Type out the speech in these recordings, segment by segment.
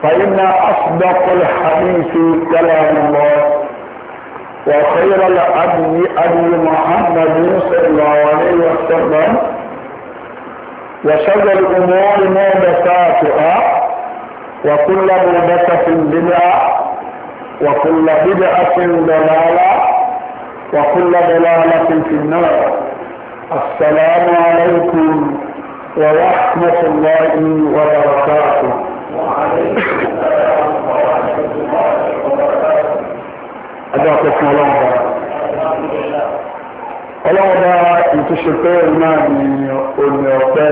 فإن أصدق الحديث كلام الله وخير الهدي هدي محمد صلى الله عليه وسلم وشر الأمور محدثاتها وكل محدثة بدعة وكل بدعة ضلالة وكل ضلالة في النار. السلام عليكم ورحمة الله وبركاته. وعليكم السلام ورحمة الله وبركاته. أجاكم الله. ọlọ́wọ́dá ìtúnṣepẹ́ náà ni omi ọ̀pẹ́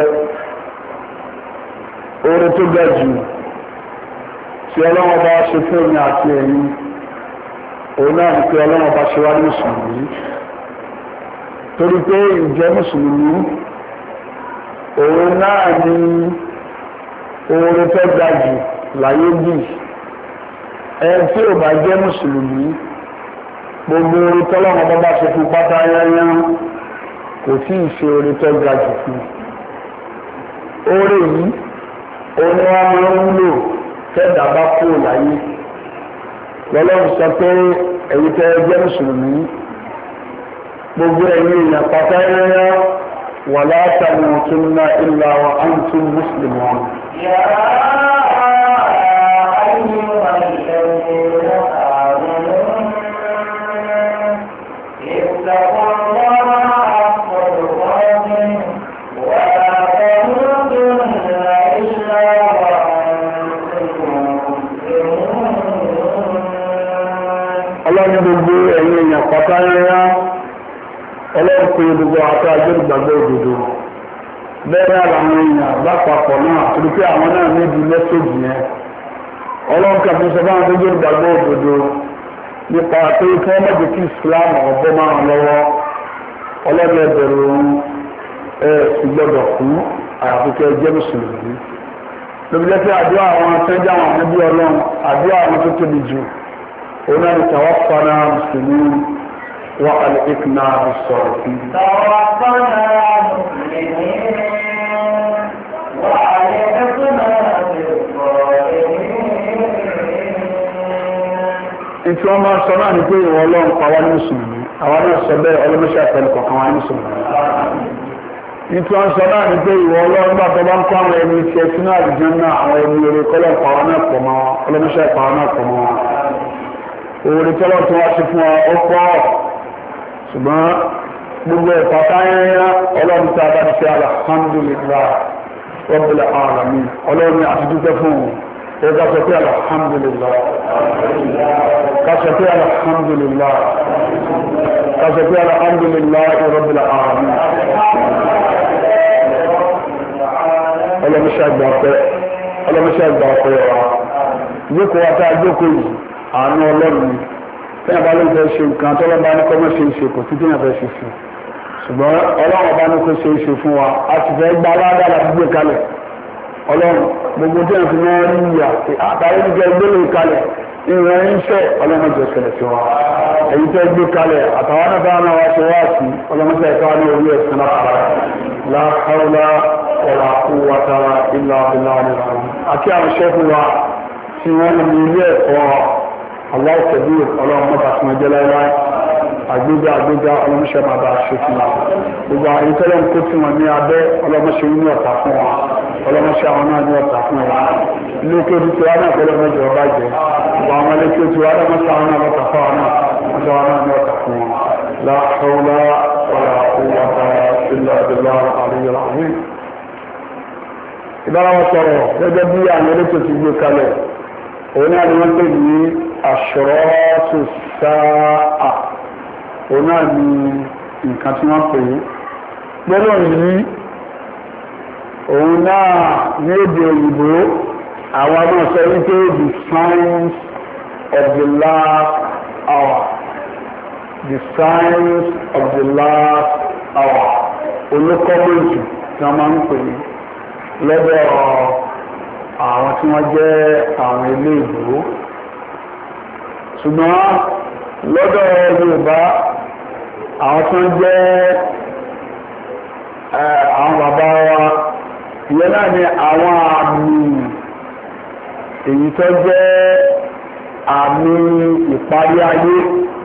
orí tó ga jù tí ọlọ́wọ́dá ṣe fún omi àti ẹ̀yìn òun náà ni pé ọlọ́wọ́dá ṣe wá ní mùsùlùmí torí pé ìjẹ́ mùsùlùmí òun náà ni orí tó ga jù láyé bì ẹni tí ò bá jẹ́ mùsùlùmí gbogbo orí tọ́lọ́mọ bá ṣe fún pátá yányá kò tí ì ṣe orí tó ga jù fún orí yìí oní wa máa ń lò tẹ́dà bá kúrò láyé lọ́lọ́run sọ pé èyí tẹ́ jẹ́ mùsùlùmí gbogbo ẹ̀yin èèyàn pátá yányá wala tamutunna illa wa antum muslimun. Ọlọ́run gbogbo àti ajẹ́rìgbàgbọ́ òdodo bẹ́ẹ̀ àwọn èèyàn lápapọ̀ náà torí pé àwọn náà níbi mẹ́sẹ̀jì yẹn ọlọ́run kàfin sọ fún àwọn tó jẹ́rìgbàgbọ́ òdodo nípa pé kí wọ́n mọ̀jẹ̀ kí Islam ọ̀bọ máa ń lọ́wọ́ ọlọ́run ẹ̀bẹ̀rẹ̀ òun sì gbọ́dọ̀ kú àfikẹ́ jẹ́ mùsùlùmí lóbi jẹ́ pé àdúrà àwọn atẹ́jà àwọn ẹbí ọlọ́run àdúrà àwọn tó tóbi jù òun náà ni tawaffana muslimin وألحقنا بالصالحين. توفنا مسلمين وألحقنا بالصالحين. Ìtú ọmọ sọ náà ni pé ìwọ Ọlọ́run pa wá ní mùsùlùmí àwọn náà sọ bẹ́ẹ̀ ọlọ́mọṣẹ́ àtẹnu kọ̀ọ̀kan wá ní mùsùlùmí. Ìtú ọmọ sọ náà ni pé ìwọ Ọlọ́run bá tọ́ bá ń kọ́ àwọn ẹni tí ẹ sínú àdìjọ́ náà àwọn ẹni eré kọ́lọ́ pa wá náà pọ̀ mọ́ wọn ọlọ́mọṣẹ́ pa wá náà pọ̀ mọ́ wọn. Òwúrọ̀ tọ́lọ́ tó wá sí fún ọ ó pọ̀ ṣùgbọ́n gbogbo ẹ̀fà táyẹ́yẹ́ ọlọ́run tí a bá ti ṣe alhamdulillah rabbil alamin ọlọ́run ni àti dúpẹ́ fún òun ó ká sọ pé alhamdulillah ká sọ pé alhamdulillah ká sọ pé alhamdulillah rabbil alamin ọlọ́mọṣẹ́ àgbà ọ̀pẹ́ wa jókòó wa tá a jókòó yìí àánú ọlọ́run ni tẹ́yà bá ló fẹ́ ṣe nǹkan tọ́lọ́ bá ní kọ́mọ́ ṣe é ṣe kò sí tẹ́yà fẹ́ ṣe fún ṣùgbọ́n ọlọ́run bá ní kó ṣe é ṣe fún wa a ti fẹ́ gba aládàá gbé kalẹ̀ ọlọ́run gbogbo tẹ́yà fi máa rí ìyà àtàrí nígbà gbélé kalẹ̀ ìrìn iṣẹ́ ọlọ́run jẹ́ ṣẹlẹ̀ sí wa èyí tẹ́ gbé kalẹ̀ àtàwọn náà bá náà wá ṣe wá sí ọlọ́run tẹ́ ká ní orí ẹ̀sìn náà la hawla wala quwwata illa billahi àti àwọn ṣẹ́fù wa tí wọ́n ní ilé ẹ̀kọ́ Allah tẹ̀lé ọlọ́run mọ́ta fún ẹjẹ́ láíláí àgbéga ọlọ́mọṣẹ́ máa bá ṣe fún wa gbogbo àyè tẹ́lẹ̀ ń kó tí wọ́n ní abẹ́ ọlọ́mọṣẹ́ ní ọ̀tá fún wa ọlọ́mọṣẹ́ àwọn náà ní ọ̀tá fún wa ilé tó ti tiwa náà pẹ̀lú ọmọdé ọba jẹ gbogbo àwọn ilé tó tiwa náà mọ́ṣẹ́ àwọn náà lọ́tà fún wa náà mọ́ṣẹ́ àwọn náà ní ọ̀tá fún wa la hawla wala quwwata illa billahi al-aliyyil azim. ìbára wọn sọ̀rọ̀ gẹ́gẹ́ bí àwọn ilé tó ti gbé kalẹ̀ òun náà ni wọ́n pè ní àṣọ́rọ́tù sáà òun náà ni nǹkan tí wọ́n pè é gbọ́dọ̀ yìí òun náà ní èdè òyìnbó àwọn náà sọ wípé the signs of the last hour the signs of the last hour olùkọ́mọ̀jù tí wọ́n máa ń pè é lọ́dọ̀ àwọn tí wọ́n jẹ́ àwọn ilé ìlú ṣùgbọ́n lọ́dọ̀ Yorùbá àwọn tí wọ́n jẹ́ àwọn bàbá wa ìyẹn náà ni àwọn àmì èyí tó jẹ́ àmì ìparí ayé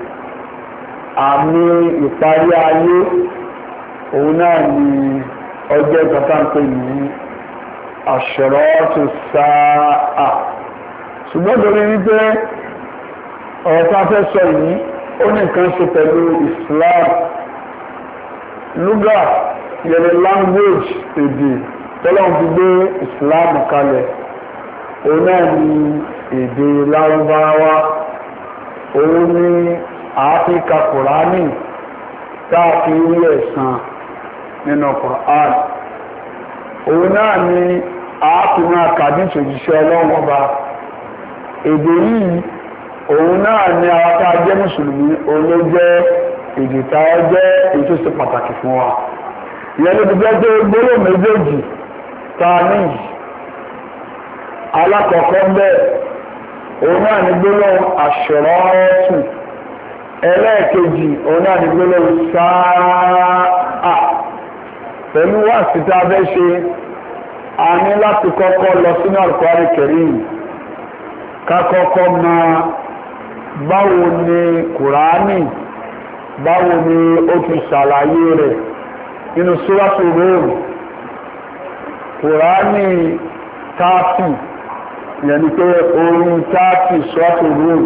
òun náà ni ọjọ́ ìgbàtàǹpé ní àṣírátù sáà. Ṣùgbọ́n torí wípé ọ̀rọ̀ tá a fẹ́ sọ yìí ó ní nǹkan ṣe pẹ̀lú Islam, lugha yẹni language èdè tọ́lọ́run fi gbé Islam kalẹ̀ òun náà ni èdè Lárúbáwá. òun ni àáfíkà Kùránì táàfi rí ẹ̀san nínú Kùránì. òun náà ni àáfíà kàdíṣì òjíṣẹ́ Ọlọ́run ọba. èdè yìí òun náà ni àwọn tá a jẹ́ mùsùlùmí òun ló jẹ́ èdè tá a jẹ́ èyí tó ṣe pàtàkì fún wa. ìyẹn ló ti jẹ́ pé gbólóhùn méjèèjì tá a ní yìí alákọ̀ọ́kọ́ bẹ́ẹ̀ òun náà ni gbólóhùn àṣírátù, ẹlẹ́ẹ̀kejì òun náà ni gbólóhùn sáà. pẹ̀lú wáàsí tá a fẹ́ ṣe a ní láti kọ́kọ́ lọ sínú Al-Qur'an Karim ká kọ́kọ́ mọ báwo ni Kùránì báwo ni ó ti ṣàlàyé rẹ̀ nínú Súrátù Rúùm. Kùránì 30 yẹn ni pé orin 30 Súrátù Rúùm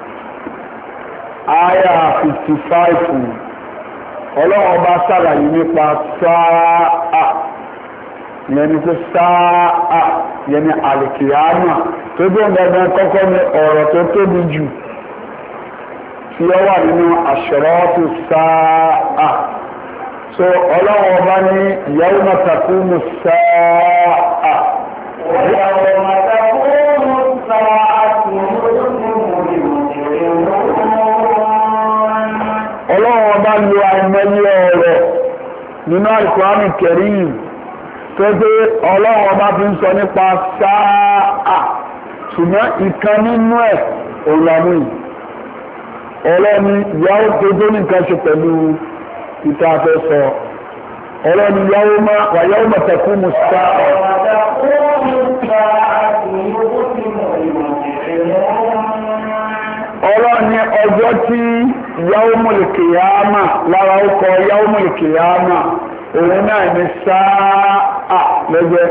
àyà 55 Ọlọ́run bá ṣàlàyé nípa sáà yẹn ni pé sáà yẹn ni àlìkìyámà tó bí òun gangan kọ́kọ́ ní ọ̀rọ̀ tó tóbi jù tí ó wà nínú àṣírátù sáà. so Ọlọ́run ọba ní yawma taqumu sáà. yawma taqumu sáà'atu Ọlọ́run ọba lo àìmọye ọ̀rọ̀ nínú Al-Qur'an Karim tó pé Ọlọ́run ọba fi ń sọ nípa sáà, ṣùgbọ́n ìkan nínú ẹ̀ òlànà yìí ọlọ́ni ìyàwó tó tó ní nǹkan ṣe pẹ̀lú ìta afẹ́ sọ. ọlọ́ni ìyàwó mọ̀tẹ̀kú mùsùlá ọlọ́ni ọjọ́ tí ìyàwó mọ̀lẹ̀kìyàmà lára ọkọ̀ ìyàwó mọ̀lẹ̀kìyàmà òun náà ní sáà lọ́jọ́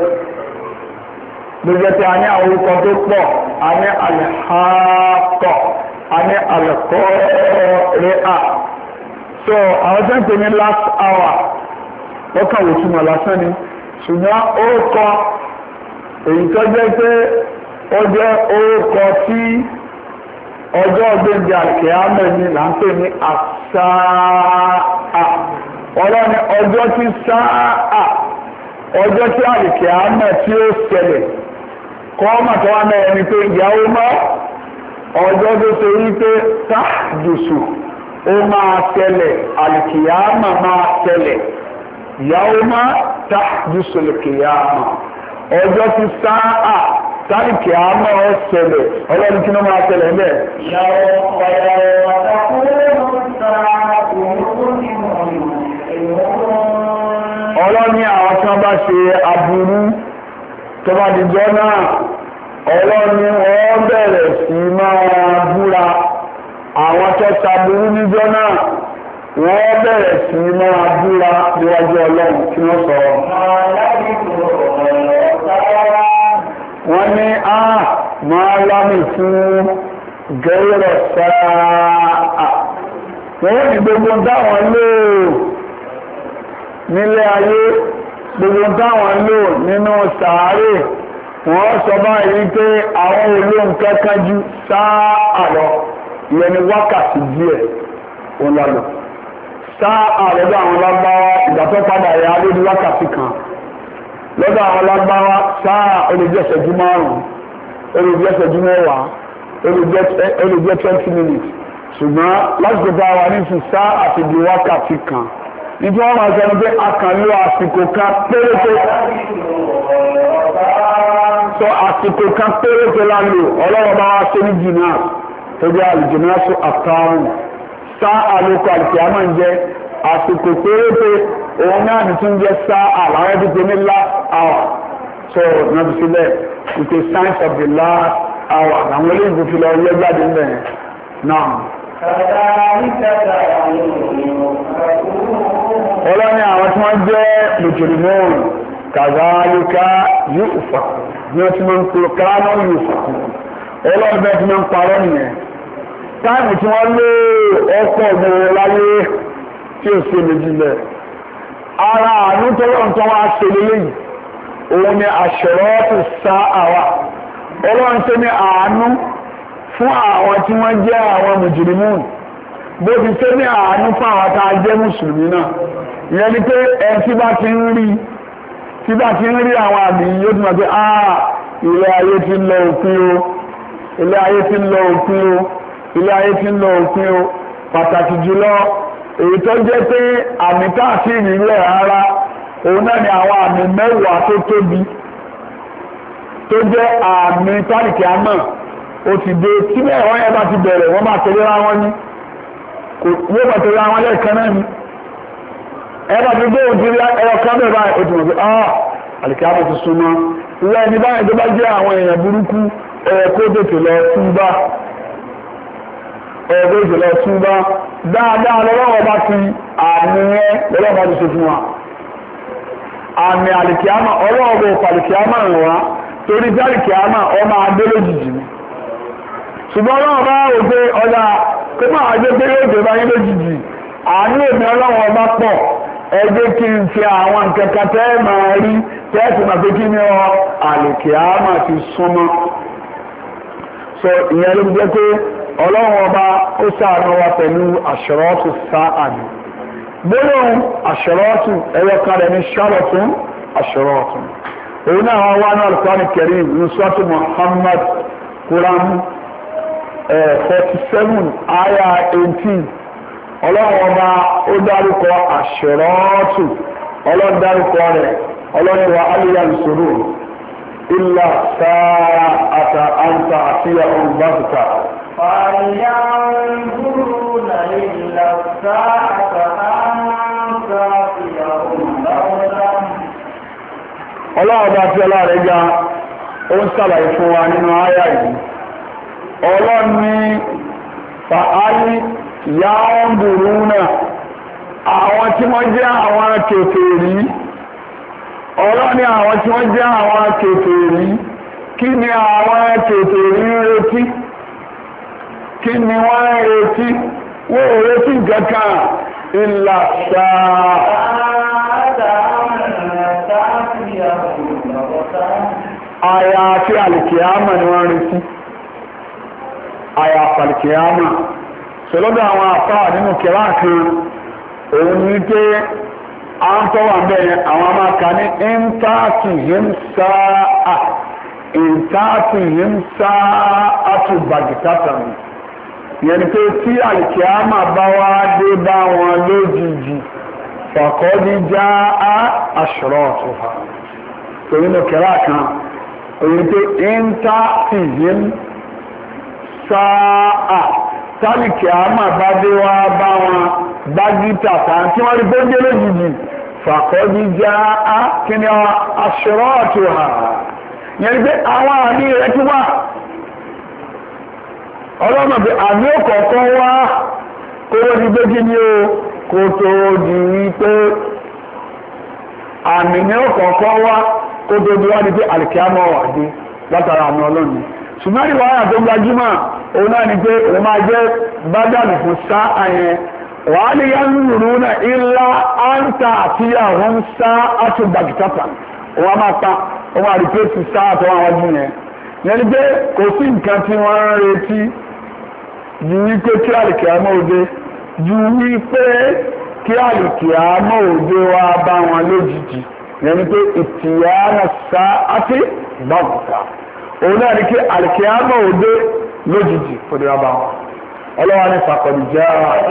tí a ní àwọn orúkọ tó pọ̀, a ní al-Haqqa, a ní al-Qari'a. so àwọn tó ń pè ní last hour ó kàn wò túmọ̀ lásán ni, ṣùgbọ́n orúkọ èyí tó jẹ́ pé ó jẹ́ orúkọ tí ọjọ́ ọgbẹ́ndì àkíyàmọ̀ ni là ń pè ní as-Sa'a. ọlọ́ni ọjọ́ tí sáà, ọjọ́ tí àlìkíyàmọ̀ tí ó ṣẹlẹ̀ kọ́ọ̀mà tó wá mẹ́rin ni pé ìyàwó mọ́ ọjọ́ tó ṣe rí pé táàdùsù ó máa ṣẹlẹ̀, àlìkìyàmà máa ṣẹlẹ̀. ìyàwó mọ́ táàdùsù àlìkìyàmà ọjọ́ tí sáà táàlìkìyàmà ó ṣẹlẹ̀. ọlọ́run kí ló máa ṣẹlẹ̀ bẹ́ẹ̀. ọlọ́ni àwọn tí wọ́n bá ṣe aburú tó bá dìjọ́ náà ọlọ́ni wọ́n bẹ̀rẹ̀ sí máa búra. àwọn tó ṣaburú níjọ́ náà wọ́n bẹ̀rẹ̀ sí máa búra níwájú Ọlọ́run kí wọ́n sọ. wọ́n ní máa lámì fún gẹ́rọ̀ sáà. wọ́n ní gbogbo dáwọn lò nílé ayé, gbogbo táwọn lò nínú sàárè, wọ́n sọ báyìí pé àwọn olóhùn kankan ju sáà lọ, ìyẹn ni wákàtí díẹ̀ òun la lò. sáà lọ́dọ̀ àwọn lágbáwá ìgbà tó padà yà á lórí wákàtí kan. lọ́dọ̀ àwọn lágbáwá sáà ó lè jẹ́ ìṣẹ́jú 5, ó lè jẹ́ ìṣẹ́jú 10, ó lè jẹ́ 20 minutes. ṣùgbọ́n lásìkò tá a wà nísìnyí sáà àti di wákàtí kan. nítorí wọ́n máa sọ pé a kàn lo àsìkò kan péréte. sọ àsìkò kan péréte la lò, Ọlọ́run bá wá ṣe ní jìnnà tó jẹ́ àlùjìnnà sọ àtàrùn. sáà àlòkọ àlùkìyámà ń jẹ́ àsìkò péréte, òun náà ní tún jẹ́ sáà àlàyé tó pé ní last hour. so nàbì sílẹ̀ with a signs of the last àwà àwọn olóyìnbó fi lọ yẹ jáde ń bẹ̀rẹ̀ náà. ọlọ́ni àwọn tí wọ́n jẹ́ mùjìrìmọ́ọ̀nù kàzáríká yóò fà ní wọ́n ti máa ń kúrò káánà yóò fà ọlọ́ni bẹ́ẹ̀ ti máa ń parọ́ nìyẹn táìmù tí wọ́n lé ọkọ̀ ọ̀gbọ̀n láyé tí ó ṣe méjì lẹ̀ ara àánú tó wá ṣe lélẹ́yìn òun ni àṣẹrọ́ọ̀tù sá àwà ọlọ́run tó ní àánú fún àwọn tí wọ́n jẹ́ àwọn mùjìrìmùn bó ti tó ní àánú fún àwọn tá a jẹ́ mùsùlùmí náà ìyẹn ni pé ẹni tí bá ti ń rí àwọn àmì yóò tún máa pé ilé ayé ti ń lọ òpin o ilé ayé ti ń lọ òpin o ilé ayé ti ń lọ òpin o pàtàkì jùlọ èyí tó jẹ́ pé àmì tá àti ìrìnlẹ̀ rárá òun náà ni àwọn àmì mẹ́wàá tó tóbi tó jẹ́ àmì tálìkì àmọ́ ó ti dé tí mẹ́wàá yẹn bá ti bẹ̀rẹ̀ wọ́n máa tẹ̀lé ra wọn ní yóò máa tẹ̀lé ra wọn lẹ́ẹ̀kan náà ni ẹ bá ti gbé òun ti rí ẹyọ kan bẹ́ẹ̀ báyìí ó ti mọ̀ pé àlìkì àmọ́ ti súnmọ́ ìwé ẹni báyìí tó bá jẹ́ àwọn èèyàn burúkú kó tètè lọ túbá ẹgbẹ́ ìjọlọ túbá dáadáa lọ́wọ́ bá ti àmì yẹn lọ́wọ́ bá ti ṣe fún wa àmì àlìkíámà ọlọ́ọ̀bọ̀ pàlìkíámà rẹ̀ wá torí tí àlìkíámà ọmọ adé lójijì ni ṣùgbọ́n ọlọ́wọ́ bá rò pé ọjà kó máa gbé pé yóò dé báyé lójijì àánú èmi ọlọ́wọ́ bá pọ̀ ẹgbẹ́ kí n fi àwọn nǹkan kan tẹ́ máa rí tẹ́ẹ̀sì máa pé kí ni àlìkíámà ti súnmọ́ so ìyẹn ló jẹ́ pé ọlọ́run ọba ó ṣàánú wa pẹ̀lú àṣọrọ́tù sáàdì gbólóhùn àṣọrọ́tù ẹ̀yọkan rẹ̀ ní ṣàròtún àṣọrọ́tù òun náà wọ́n wá ní Al-Qur'an Karim ní sọ́tù Muhammad Quran 47 aya 18 ọlọ́run ọba ó dárúkọ àṣọrọ́tù ọlọ́run dárúkọ rẹ̀ ọlọ́run wa aliyah ìṣòro ilà sáà àtà àfíà ọ̀hún bàtà. فَيَنْظُرُونَ إِلَّا السَّاعَةَ أَنْ تَأْتِيَهُمْ بَغْتَةً. Ọlọ́run bá tí ọlọ́run ga ó ń ṣàlàyé fún wa nínú àyà yìí ọlọ́run ní fàálì yanzuruna àwọn tí wọ́n jẹ́ àwọn kèfèrí ọlọ́run ní àwọn tí wọ́n jẹ́ àwọn kèfèrí kí ni àwọn kèfèrí ń retí kí ni wọ́n ń retí wọ́n ò retí kankan ìlà sáà àyàfi àlìkìyàmà ni wọ́n retí àyàfi àlìkìyàmà ṣọlọ́dọ̀ àwọn àfáà nínú kẹwà kan òun ní pé a ń tọ́wà bẹ́ẹ̀ àwọn amáka ní ìntàkìyìm sáà àtúbàgìtàtàmì ìyẹn ni pé tí àlìkìyàmà bá wá dé bá wọn lójijì fàkọ́dí já ashratuha torí ló kẹ́rà kan òyìn pé ìntàkìyìm sáà tálìkìyàmà bá dé wá bá wọn gbágítàtà tí wọ́n rí bóńdé lójijì fàkọ́dí já kíni ashratuha ìyẹn ni pé àwọn àmì rẹ̀ ti wà ọlọ́mọ pé àmì òkọ̀ọ̀kan wá kó wọ́n ti gbé kí ni o kó tó di wípé àmì ní òkọ̀ọ̀kan wá kó tó di wá ní pé àlìkíámọ̀ wà dé látara àmì ọlọ́run ṣùgbọ́n ìwà àyà tó gbajúmọ̀ òun náà ni pé òun máa jẹ́ bádàlù fún sáà yẹn wàá lè yá nùrù náà ilá áńtà àti àwọn sáà àtúgbàgìtàpà òun á máa pa òun àrípèsì sáà tó wà wájú yẹn yẹn ni pé kò sí nǹkan tí wọ́n ń retí ju wípé kí àlìkìámọ̀ òde ju wípé kí àlìkìámọ̀ òde wá bá wọn lójijì yẹn ni pé ìtìyànà sá àti bàbùkà òun náà ni kí àlìkìámọ̀ òde lójijì kò dé wá bá wọn ọlọ́wọ́ ní fàkọ̀dìjà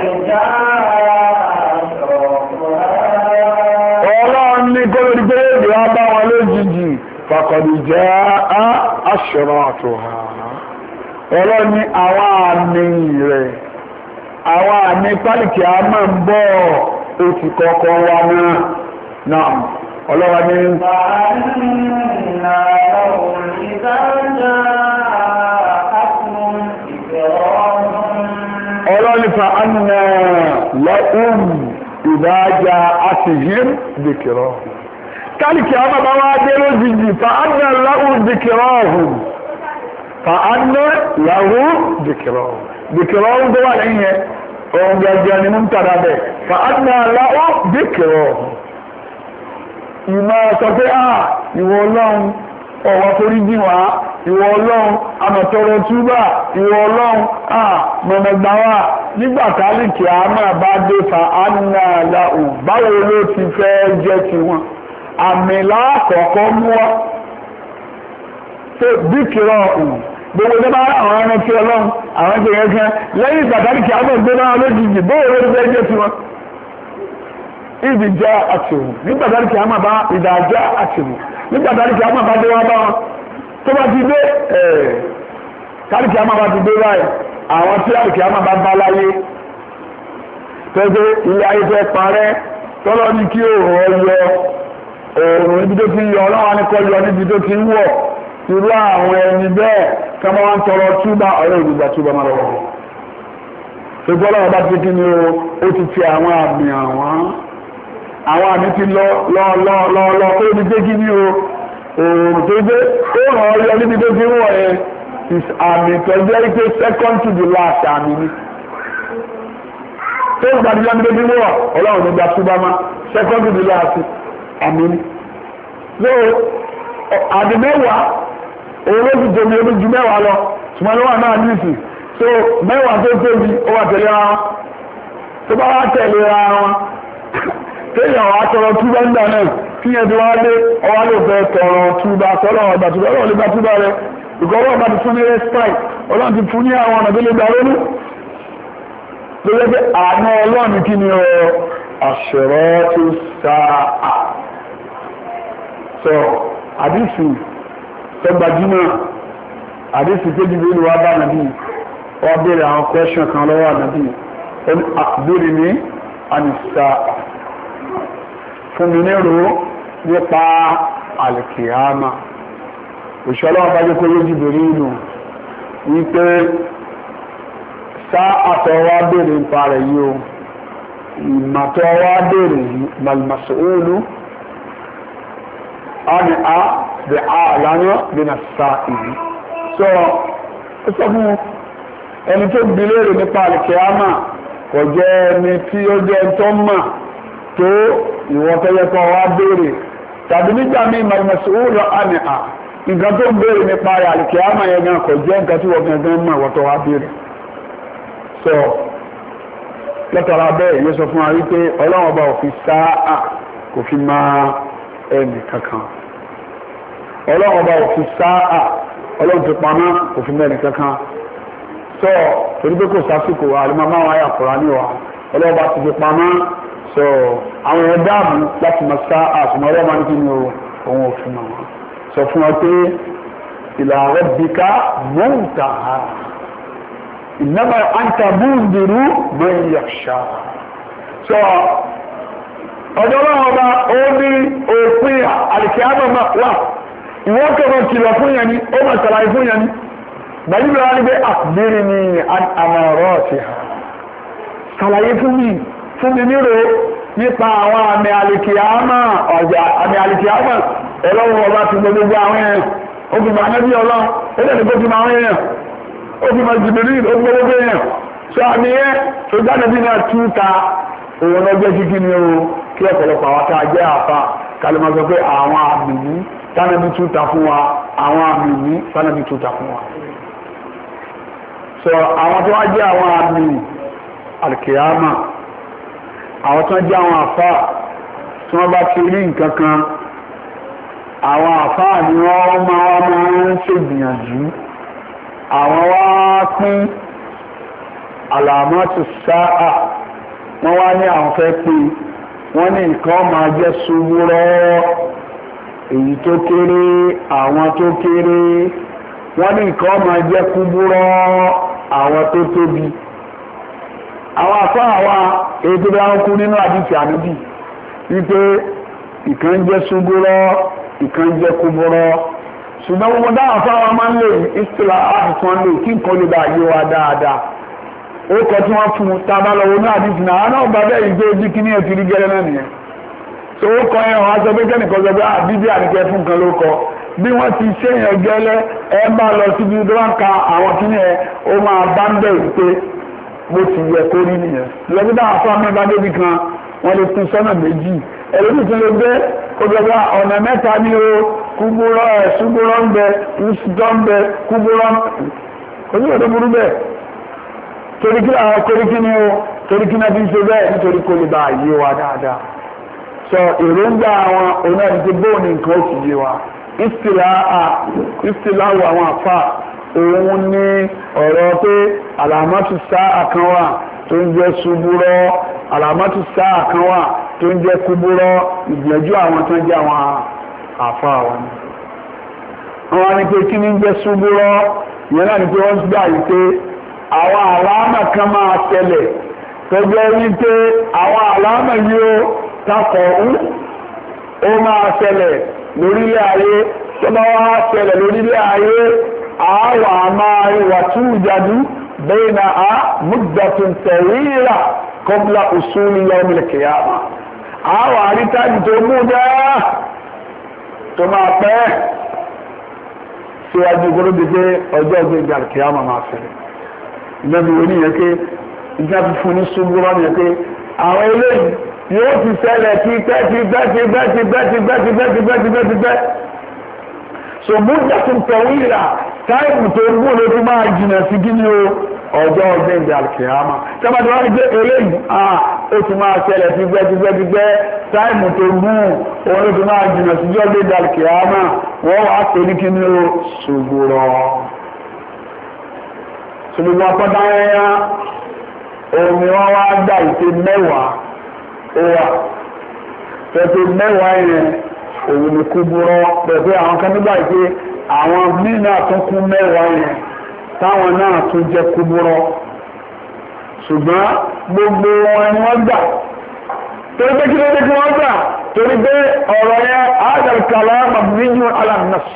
ọlọ́wọ́ ní kólódì pé èdè wá bá wọn lójijì fàkọ̀dìjà ashratuha ọlọ́ni àwọn àmì rẹ̀ àwọn àmì pálíkì a máa ń bọ̀ ó ti kọ́kọ́ wá náà ọlọ́wọ́ ní ọlọ́ni fa anna lahum idha ja'atuhum dhikrahum kálíkì àwọn bàbá wa dé lójijì fa anna lahum dhikrahum fa anna lahum dhikrahum tó wà lẹ́yìn yẹn ohun gẹ́gẹ́ ni mú ń tàdá bẹ̀ fa anna lahum dhikrahum ìmọ̀ sọ pé ìwọ ọlọ́run ọ̀wọ́ torí jì wá ìwọ ọlọ́run àmọ̀tọrọ túbà ìwọ ọlọ́run mọ̀mọ̀gbà wà nígbà kálíkì àmọ́ bá dé fa anna lahum báwo ló ti fẹ́ jẹ́ ti wọn àmì láàkọ̀ọ́kọ́ mú wá tó dìkìrọ̀ gbogbo tó bá àwọn ẹran tí ọlọ́run àwọn ti yẹn kan lẹ́yìn ìgbà kálíkì àmọ́ gbé náà lójijì báwo ló ti fẹ́ jẹ́ ti wọn ìdí já àtìwò nígbà kálíkì àmọ́ bá ìdájá àtìwò nígbà kálíkì àmọ́ bá dé wá bá wọn tó bá ti dé kálíkì àmọ́ bá ti dé báyìí àwọn tí kálíkì àmọ́ bá bá láyé tẹ́gbẹ́ ilé ayé fẹ́ parẹ́ tọ́lọ́ ní kí òòrùn yọ òòrùn níbi tó ti ń yọ ọlọ́wọ́ ní kọ́ yọ níbi tó ti ń wọ̀ irú àwọn ẹni bẹ́ẹ̀ kí wọ́n wá ń tọrọ túbà ọ̀rẹ́ òdìgbà túbà máa lọ́wọ́ ṣùgbọ́n ọlọ́wọ́ bá ti kí ni ó ti fi àwọn àmì àwọn àmì ti lọ kó ní pé kí ni òòrùn tó gbé ó ràn ọ́ yọ níbi tó ti ń wọ̀ yẹn àmì tó jẹ́ pé second to the last àmì ni tó ń gbàdúrà níbi tó ti ń wọ̀ ọlọ́run ní gba túbà máa second to the last àmì ni so àdì mẹ́wàá òun ló ti tóbi omi ju mẹ́wàá lọ ṣùgbọ́n lọ́wọ́ náà ní ìsìn so mẹ́wàá tó tóbi ó wà tẹ̀lé ra wọn tó bá wá tẹ̀lé ra wọn téèyàn wá tọrọ túbá nígbà náà kí yẹn ti wá dé ọwá ló fẹ́ tọrọ túbá sọ́lọ́ ọ̀gbà túbá ọlọ́run lè gba túbá rẹ ìkọ́wọ́ ọba ti fún ní respite ọlọ́run ti fún ní àwọn ọ̀nà tó lè gbà lónú tó yẹ pé àánú ọlọ́run kí ni àṣẹrọ́ tó sáà sọ àdìsí tó gbajúmọ̀ àdìsí kéjì bí olùwà bá nàbí wọ́n béèrè àwọn question kan lọ́wọ́ ànàbí àbúrò ní ànìsà fún mi nírò nípa àlìkìyámà òṣèlú ọbájẹ́ kó lójú bèrè ìlú wípé sáà àtọwà béèrè nípa rẹ̀ yìí o ìmọ̀tọwà béèrè yìí malmas'ulu ani a bẹ àlànà bínà sáà ìlú sọ fún ẹni tó bilérè nípa àlìkìyámà kò jẹ́ ẹni tí ó jẹ́ tó mọ̀ tó ìwọ̀n tó yẹ kó wá béèrè tàbí nígbà míì malmas'ulu ani a nǹkan tó ń béèrè nípa àlìkìyámà yẹn gan kò jẹ́ nǹkan tí wọ́n gangan mọ̀ ìwọ̀n tó wá béèrè sọ lọ́tọ̀ọ̀rọ̀ bẹ́ẹ̀ yóò sọ fún wa wípé ọlọ́run ọba òfin sáà kò fi máa ẹnì kankan ọlọ́run ọba òfin sáà ọlọ́run ti pamọ́ kò fi mẹ́rin kankan sọ torí pé kò sásìkò àlùmọ́ máa wáyà kọ̀ọ̀rọ̀ níwà ọlọ́run ọba ti fi pamọ́ sọ àwọn èèyàn dáàbò láti máa sáà ṣùgbọ́n ọlọ́run máa ní kí ni òun òfin mọ̀ wọn sọ fún wa pé ila rabbika muntaha innama anta mundiru man yakhsha sọ ọjọ́ náà ọba ó ní òfin àlìkíyàmọ̀ wà ìwọ́n kẹfọ́ kìlọ̀ fún yẹn ni ó máa ṣàlàyé fún yẹn ni bàbí bí wọ́n ní pé àkùbírí ni àmọ̀rọ̀ ti hà ṣàlàyé fún mi nírò nípa àwọn àmì àlìkíyàmọ̀ ọjà àmì àlìkíyàmọ̀ ọlọ́run ọba ti gbogbo àwọn èèyàn ó fi máa nẹ́bí ọlọ́run ó lè ní kó fi máa àwọn èèyàn ó fi máa jìbìrì ó fi gbogbo èèyàn sọ àmì yẹn tó jáde bí náà túta òun lọ́jọ́ kíkí ni o kí ọ̀pọ̀lọpọ̀ àwọn tá a jẹ́ àfa kálímọ̀ sọ pé àwọn àmì yìí tánàbí túta fún wa àwọn àmì yìí tánàbí túta fún wa. sọ àwọn tó wá jẹ́ àwọn àmì àlìkìyámà àwọn tó jẹ́ àwọn àfa tí wọ́n bá ti rí nǹkan kan àwọn àfa ni wọ́n máa ń ṣègbìyànjú àwọn wá pín àlàmọ́tò sáà wọ́n wá ní àwọn fẹ́ pé wọ́n ní nǹkan máa jẹ́ ṣubúrọ́ èyí tó kéré àwọn tó kéré wọ́n ní nǹkan máa jẹ́ kúbúrọ́ àwọn tó tóbi àwọn àfáà wa èyí tó bá ń kú nínú àdìsí ànábì wípé ìkan jẹ́ ṣubúrọ́ ìkan jẹ́ kúbúrọ́ ṣùgbọ́n gbogbo dáhùn àfáà wa máa ń lè ìsìlá àtúntún lè kí nǹkan lè bá yé wa dáadáa ó kọ tí wọ́n fún tá a bá lọ wo ní àdìsí náà àwọn náà bá bẹ́ẹ̀ ìgbé ojú kí ní ẹ̀ ti rí gẹ́rẹ́ náà nìyẹn so ó kọ yẹn wọ́n á sọ pé kẹ́nìkan sọ pé bíbí àníkẹ́ fún kan ló kọ bí wọ́n ti ṣe yẹn gẹ́lẹ́ ẹ bá lọ síbi tó wá ń ka àwọn kíní ẹ ó máa bá ń bẹ̀rù pé bó ti yẹ kó rí nìyẹn lọ́gbọ́dá àwọn fún amẹ́bá débi kan wọ́n lè pín sọ́nà méjì ẹlòmí tún lè gbé ọgbẹ̀gbẹ̀ ọ̀nà mẹ́ta ní o kúgbúrọ́ ẹ̀ ṣúgbúrọ́ ń bẹ ìṣùjọ́ ń bẹ kúgbúrọ́ oníwẹ̀ tó burú bẹ́ẹ̀ torí kí àwọn koríkí ní o torí kí náà fi ń ṣe bẹ́ẹ̀ nítorí kó lè bá yé wa dáadáa sọ èròǹgbà àwọn onáàdì tí bóun ní nǹkan ó sì yé wa ìsìlá àwọn àfà òun ní ọ̀rọ̀ pé àlàmọ́tù sáà kan wà tó ń jẹ́ ṣubúrọ́ àlàmọ́tù sáà kan wà tó ń jẹ́ kúbúrọ́ ìgbìyànjú àwọn tó ń jẹ́ àwọn àfà wọn. wọ́n ní pé kí ní jẹ́ ṣubúrọ́ ìyẹn náà ni pé wọ́n gbà yìí pé àwọn àlámà kan máa ṣẹlẹ̀ tó jẹ́ wípé àwọn àlámà yìí ó takọ̀ ó máa ṣẹlẹ̀ lórílẹ̀ ayé tó bá wá ṣẹlẹ̀ lórílẹ̀ ayé àwà máa wà tún ìjàdú bẹ́ẹ̀nà á muddatun tawila qabla usuli yawmil qiyamah àwà àrítájì tó mú jẹ́ tó máa pẹ́ síwájú gbọ́dọ̀ pé ọjọ́ ọjọ́ ìgbà kìyàmà máa fẹ́rẹ̀ ìjọba ìwé yẹn pé ìjà fífún ní ṣubúrọ́ yẹn pé àwọn eléyìí yóò ti ṣẹlẹ̀ tipẹ́ so muddatun tawila táìmù tó ń gbóòlò tó máa jìnà sí kí ní ọjọ́ ọjọ́ ìgbà kìyàmà tẹ́bàtí wọ́n gbé eléyìí ó ti máa ṣẹlẹ̀ tipẹ́ táìmù tó mú òun ló ti máa jìnà sí ọjọ́ ìgbà kìyàmà wọ́n wá pè ní kí ní ṣubúrọ́ ṣùgbọ́n pátá ẹ̀yà omi wọn wá dá ìpè mẹ́wàá ó wà pẹ̀pẹ̀ mẹ́wàá yẹn òun ni kúbúrọ́ pẹ̀pẹ̀ àwọn kan nígbà pé àwọn mìíràn tún kún mẹ́wàá yẹn táwọn náà tún jẹ́ kúbúrọ́ ṣùgbọ́n gbogbo wọn ni wọ́n gbà torí pé kí ló dé kí wọ́n gbà torí pé ọ̀rọ̀ yẹn àádọ́kàlá mabniyyun ala nas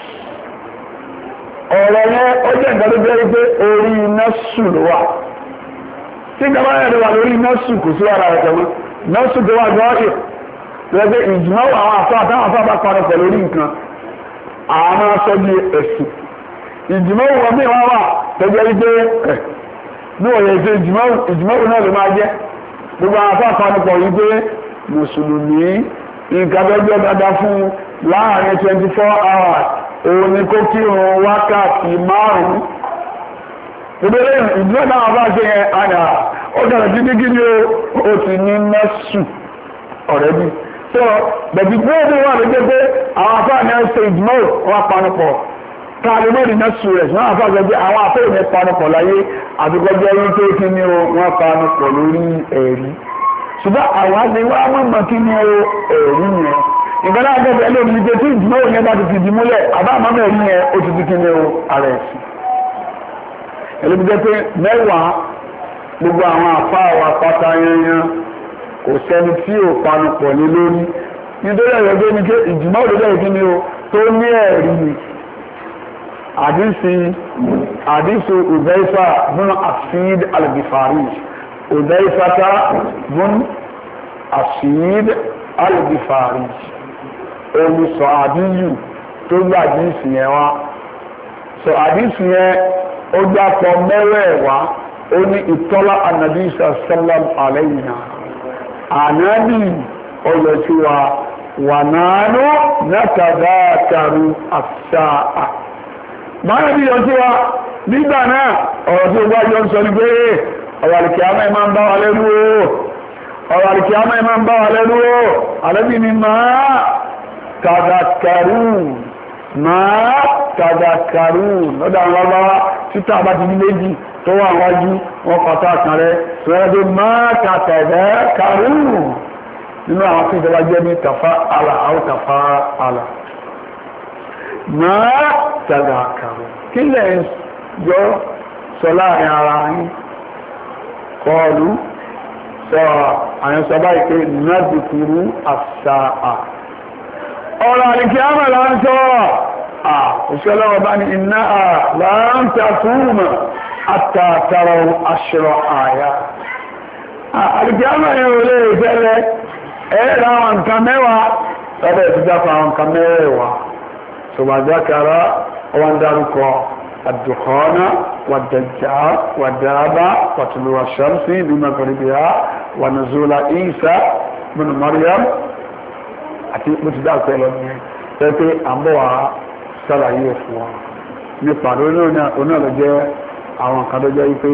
ọ̀rọ̀ yẹn ó jẹ́ ìgbà tó jẹ́ wípé orí násù ló wà tí ìjọba yẹn wà lórí násù kò sí ara rẹ̀ tẹ̀wọ́ násù tó wà gbọ́ lọ́gbẹ́ ìjùmọ̀ àwọn afọ àtàwọn afọ bá parọ́ pẹ̀lú orí nǹkan àwọn aṣọ bí ẹ̀sìn ìjùmọ̀ wọn bí wọ́n wà tẹ́jẹ́ wípé bí wọ́n yẹ ṣe ìjùmọ̀ náà ló máa jẹ́ gbogbo àwọn afọ àpanupọ̀ wípé mùsùlùmí nǹkan tó jẹ́ dáadáa fún láàrin 24 hours òun ni kó kírun wákàtí 5 gbogbo ìjùmọ̀ náà bá ṣe yẹn àná ó dàrẹ̀ títí kí ni ó ti ní mẹ́sùn ọ̀rẹ́bí so bẹ̀bí gbóòdù wà ló jẹ́ pé àwọn afáà ní ẹ̀ṣẹ̀ ìjùmọ̀ wọn panupọ̀ káàdì mọ́rin náà sùn rẹ̀ ṣùgbọ́n àfáà sọ pé àwọn afáà ní panupọ̀ láyé àbíkọ́jọ́ yìí tó kí ni wọ́n panupọ̀ lórí ẹ̀rí ṣùgbọ́n àwọn àti wọ́n á mọ̀ kí ni ẹ̀rí yẹn nǹkan náà gbọ́dọ̀ ẹlòmí ní pé tí ìjùmọ̀ yẹn bá ti fi di múlẹ̀ àbá àmọ́mọ́ ẹ̀rí yẹn ó ti di kí ni ara ẹ̀sìn ẹlòmí jẹ́ pé mẹ́wàá gbogbo àwọn àfáà wà pátá yẹn kò sẹ́ni tí ò panupọ̀ ní lórí nítorí ẹ̀rọ gbé ní pé ìjùmọ̀ òdòdó ìkí ni ó tó ní ẹ̀rí ni àdísù Udayfa bun Asid al-Ghifari Udayfata bun Asid al-Ghifari omi sọ àdíyù tó gbà àdísù yẹn wá sọ àdísù yẹn ó jápọ̀ mẹ́wẹ̀ẹ̀wá ó ní ìtọ́lá ànàbí sallam alayna ànábì ọ̀yọ̀ tí wà nánú nátàdáàtàrú àṣàà máa bí yọ tí wa nígbà náà ọ̀rọ̀ tí ó gbá yọ ń sọ ní pé ọ̀rọ̀ àlìkìyàmá ẹ máa ń bá wa lẹ́nu o àlẹ́bí ni máa tàdàkàrú lọ́dà àwọn ọlọ́wà títà bá ti ní méjì tó wà wájú wọn pàtà kan rẹ̀ tó rẹ̀ bí máa tàdàkàrú nínú àwọn tí ìjọba jẹ́ ní tàfà àlà àwọn tàfà àlà máa tàdàkàrú kí lẹ̀ yọ sọ láàrin ara yín kọlu sọ àyànsọ báyìí pé nàdìkúrú àṣàà ọ̀rọ̀ àlìkí àmàlà ń sọ òṣèlọ́wọ́ bá ní iná àláńtà fúnmà hatta taraw ashra àyà. Àlùkìyámà yẹn ò lè tẹ́lẹ̀ ẹ̀rọ àwọn nǹkan mẹ́wàá lọ́dọ̀ ìtìjáfà àwọn nǹkan mẹ́wàá. Sọ̀bàjákàrá wọn dárúkọ àdùkọ́nà wàdàjà wàdàbà wàtúlùwà ṣàmsì bí magribiha wà nùzúlà Ìsá bin Maryam àti mùtìdáàkọ́ ẹlọ́ni pẹ́pẹ́ àbọ̀wà sàlàyé fún wa nípa onáàlọ́ jẹ́ àwọn nǹkan tó jẹ́ wípé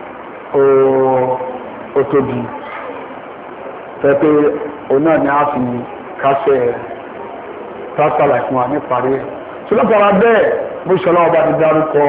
ó tóbi pẹ́pẹ́ onáà ni a fi kásẹ̀ sàlàyé fún wa níparí ẹ̀ tó lọ́pàá bẹ́ẹ̀ bó ṣọlá ọba ti dárúkọ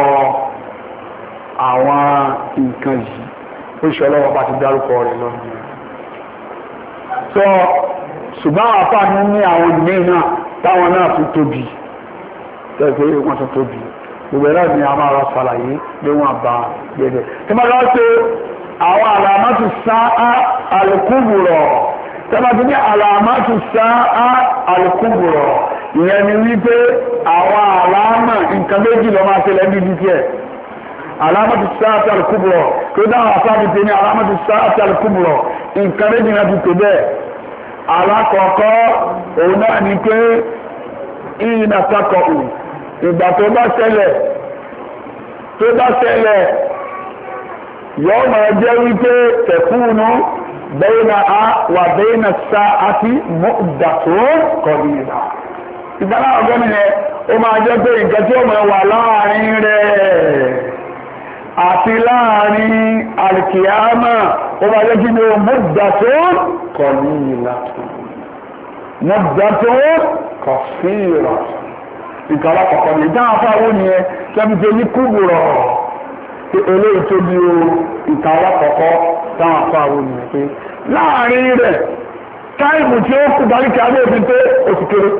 àwọn nǹkan yìí bó ṣọlá ọba ti dárúkọ rẹ̀ lọ́nà sọ ṣùgbọ́n àwọn afáàní ní àwọn ìgbé náà táwọn náà tún tóbi tẹ́gbẹ́ wọn tún tóbi gbogbo ẹ̀rọ ni a máa rọ ṣàlàyé pé wọ́n bá gbẹ̀dẹ̀ tí wọ́n lọ ṣe àwọn àlàmátù sáà àlùkùbùrọ̀ tí wọ́n ti ní àlàmátù sáà àlùkùbùrọ̀ ìyẹn ni wípé àwọn àlámà nǹkan méjì lọ máa ṣẹlẹ̀ ní ibi tiẹ̀ àlámàtù sáàtì àlùkùbùrọ̀ tó dáhùn àfáàbí pé ní àlámàtù sáàtì àlùkùbùrọ̀ nǹkan méjì náà ti tó bẹ́ẹ̀ alákọ̀ọ́kọ́ òun náà ni pé ìyìn àtakọ̀ ù ìgbà tó bá ṣẹlẹ̀ yóò máa jẹ́ wípé tẹ̀kúnú bẹ́ẹ̀nà á wà bẹ́ẹ̀nà sáàtì mọ́dàtò kọ̀dìyà ìgbàlá ọ̀gbọ́n yẹn ó máa jẹ́ pé nǹkan tí ó máa wà láàrin rẹ̀ àti láàrin alìkìyàmà ó máa jẹ́ kí ni ó muddatun qalilatun muddatun qasiratun nǹkan alákọ̀ọ́kọ́ ní ìdáhùn afáwọ́ nìyẹn kẹ́míkẹ́ ní kúbùrọ̀ pé eléyìí tó bí o nǹkan alákọ̀ọ́kọ́ dáhùn afáwọ́ nìyẹn pé láàrin rẹ̀ táìmù tí ó kú balíkà ní òfin pé oṣù kéré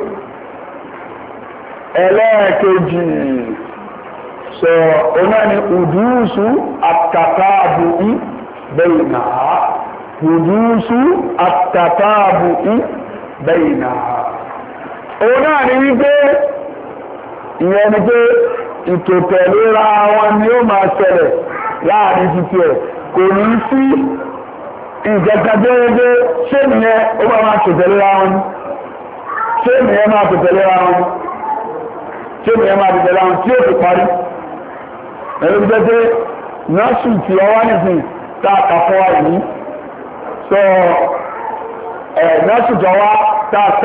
ẹlẹ́ẹ̀kejì sọ onáni ùdúùsù àtàtàbùí bẹ́yìnà ùdúùsù àtàtàbùí bẹ́yìnà onáni wípé ìyẹn ni pé ìtòtẹ̀léra wọn ni ó máa ṣẹlẹ̀ láàrin títí ẹ̀ kò ní sí ìjẹ̀kadẹ́rẹ́dẹ́ ṣé nìyẹn ó máa tòtẹ̀léra wọn ṣé nìyẹn máa tòtẹ̀léra wọn tí ènìyàn máa dìde láwọn tí ó fi parí ẹ̀rọ jẹ́ pé nọ́ọ̀sù tí ọ wá nìsín tá a kà fún wa yìí sọ nọ́ọ̀sù tó wá tá a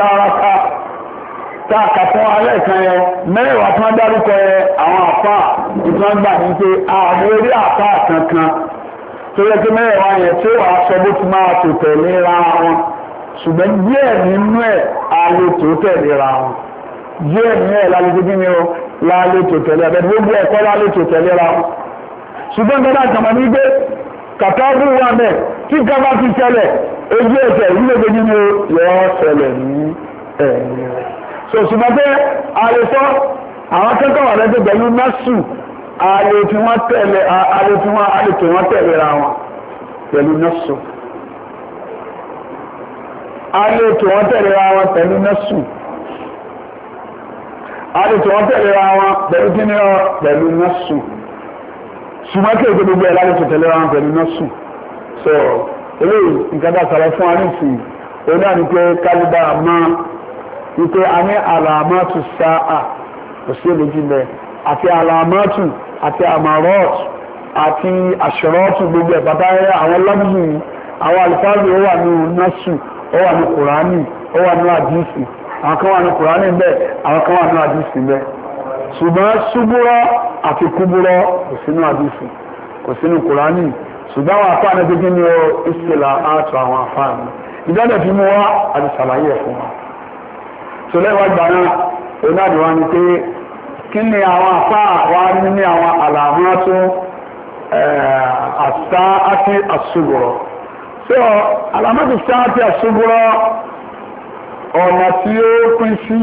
kà fún wa lẹ́ẹ̀kan yẹn mẹ́rẹ̀wá tí wọ́n dárúkọ yẹn àwọn àfà ìtàn gbà ní pé àwọn orí àfà kankan tó yẹ pé mẹ́rẹ̀wá yẹn tí ó wàá sọ bó ti máa tò tẹ̀léra wọn ṣùgbọ́n díẹ̀ nínú ẹ̀ á lè tò tẹ̀léra wọn díẹ̀ ní ẹ̀ lálejò bí mi o lálejò tẹ̀lé abẹ́ni gbogbo ẹ̀kọ́ lálejò tẹ̀lé ra wọn ṣùgbọ́n gbọ́dọ̀ àtàmà ní gbé kàtàbù wà mẹ́ tí gábà ti ṣẹlẹ̀ ojú ẹ̀sẹ̀ ìlú gbogbo ní yọ ṣẹlẹ̀ ní ẹ̀yìn rẹ̀ so ṣùgbọ́n pé àlefọ́ àwọn akẹ́kọ̀ọ́ wà lẹ́gbẹ̀ẹ́ pẹ̀lú násù àlètò wọn tẹ̀lé ra wọn pẹ̀lú násù àlètò wọn tẹ̀lé ra wọn pẹ̀lú násù àdìtò wọn tẹ̀lé ra wọn pẹ̀lú kí ni ọ pẹ̀lú nọ́ọ̀sù ṣùgbọ́n kí èdè gbogbo ẹ̀ ládìtò tẹ̀lé ra wọn pẹ̀lú nọ́ọ̀sù so eléyìí nǹkan bá sọ̀rọ̀ fún wa nísìnyí òun náà ni pé kálíbà máa wípé a ní àlàmátù sáà kò sí èdè jílẹ̀ àti àlàmátù àti àmàrọ́ọ̀tù àti àṣọrọ́ọ̀tù gbogbo ẹ̀ pátá àwọn lọ́dún yìí àwọn àlùfáàbì ó wà ní nọ́ọ̀sù ó wà ní kùránì ó wà ní àdìsí àwọn kan wà ní kùránì bẹ́ẹ̀ àwọn kan wà ní àdìsí bẹ́ẹ̀ ṣùgbọ́n ṣubúrọ́ àti kúbúrọ́ kò sínú àdìsí kò sínú kùránì ṣùgbọ́n àwọn afáàní tó kí ni ó ìṣẹ̀lẹ̀ àtọ̀ àwọn afáàní ìdájọ́ fi mú wá àti ṣàlàyé ẹ̀ fún wa ṣọlẹ́wà gbà náà onáàdì wa ni pé kí ni àwọn afáà wa ní àwọn àlàmọ́tò àṣà àti àṣubúrọ́ so àlàmọ́tò àṣà àti àṣubúrọ́ ọ̀nà tí ó pín sí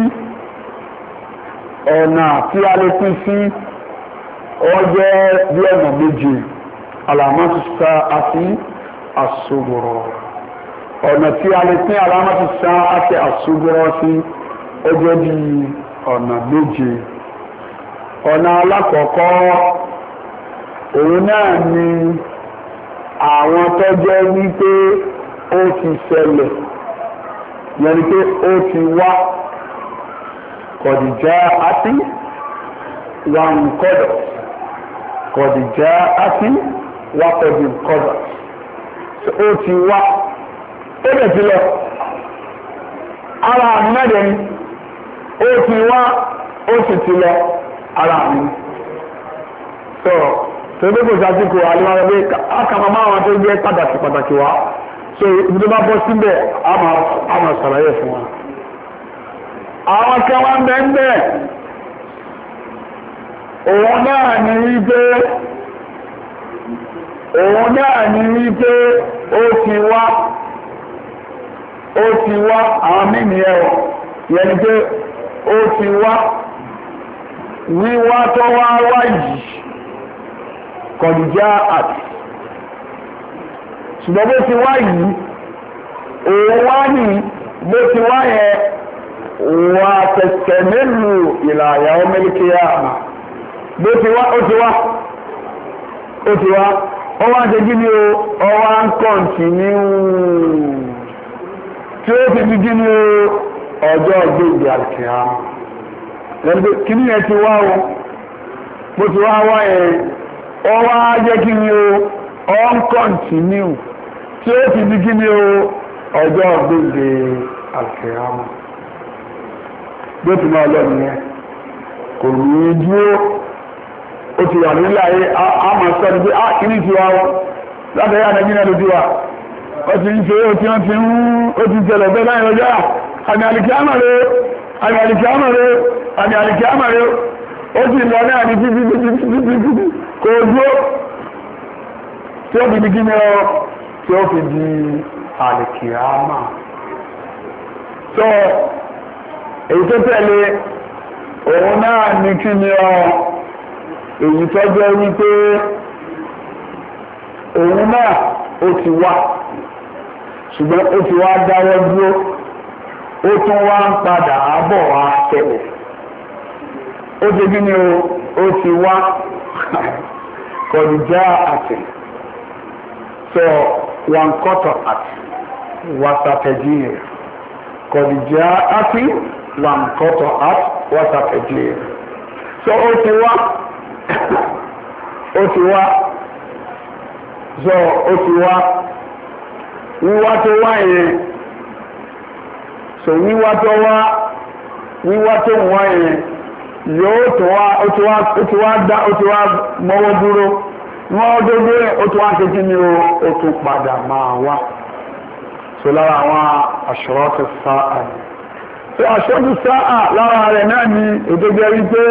ọ̀nà tí a lè pín sí ó jẹ́ bí ọ̀nà méjì àlàmọ́tò àti àṣubúrọ́ ọ̀nà tí a lè pín àlàmọ́tò àti àṣubúrọ́ sí ó jẹ́ bí ọ̀nà méjì ọ̀nà alákọ̀ọ́kọ́ òun náà ni àwọn tó jẹ́ wípé ó ti ṣẹlẹ̀ yẹn ni pé ó ti wá kọ̀dìjà àti wà ń kọ́dọ̀ kọ̀dìjà àti wà kọ̀dì kọ́dọ̀ ó ti wá ó dẹ̀ ti lọ ara àmì náà dẹ̀ ni ó ti wá ó sì ti lọ ara àmì sọ̀rọ̀ tẹ̀lé kò sásìkò àlewàlẹ́ pé àkàmọ́ máa wọn tó jẹ́ pàtàkì wá so ibi tó bá bọ́ síbẹ̀ á máa ṣàlàyé fún wa. àwọn kan wá ń bẹ ń bẹ òun náà ní wípé ó ti wá àwọn mímì ẹ̀ ọ̀ yẹn ni pé ó ti wá wíwá tó wá yìí kọ̀dìjà àti ṣùgbọ́n bó ti wá yìí òun wá ní bó ti wá yẹn wà tẹ̀sẹ̀ mélòó ìlàyà ọmọlẹ́kẹ́yà àmà bó ti wá ó ti wá ó wá ń tẹ́jú ní o wá ń kọ̀ǹtínú tí ó fi dídí ní ọjọ́ gbèǹdé àkìá lẹ́nu kí ni yẹn ti wá o bó ti wá yẹn ó wá jẹ́ kí ni o ń kọ̀ǹtínú tí ó fi dídí ní ọjọ́ gbèǹdé àkìá bí ó ti máa lọ nìyẹn kò ní í dúró ó ti wà nílẹ̀ ayé àmà sọ́ni pé kíní ti wá wọ́n látàrí àdájínà ló ti wà ó ti ń ṣe ó ti tẹ̀lẹ̀ bẹ́ẹ̀ láyé ọjọ́ àmì àlìkíámà rẹ̀ ó ti lọ náà ní títí kò dúró tí ó fi di kíní ọ tí ó fi di àlìkíámà sọ èyí tó tẹ̀lé òun náà ní kíní ọ èyí tó jẹ́ wípé òun náà ó ti wá ṣùgbọ́n ó ti wá dáwọ́ dúró ó tún wá ń padà bọ̀ wá tẹ̀lẹ̀ ó ti kí ni ó ti wá kọ̀dìjà àti sọ wọn kọ́tọ̀ àti wàsàtẹ̀jì rẹ̀ kọ̀dìjà àti wọn kọ́tọ̀ àti wàsàtẹ̀jì rẹ̀ sọ ó ti wá wíwá tó wá yẹn so wíwá tó wá yẹn yóò tó wá ó ti wá mọ́wọ́ dúró wọ́n dógó ó ti wá kéjì ní ó tún padà máa wá so lára àwọn àṣọ́rọ́tù sáà ni so àṣọ́rọ́tù sáà lára rẹ̀ náà ni ètò jẹ́ wípé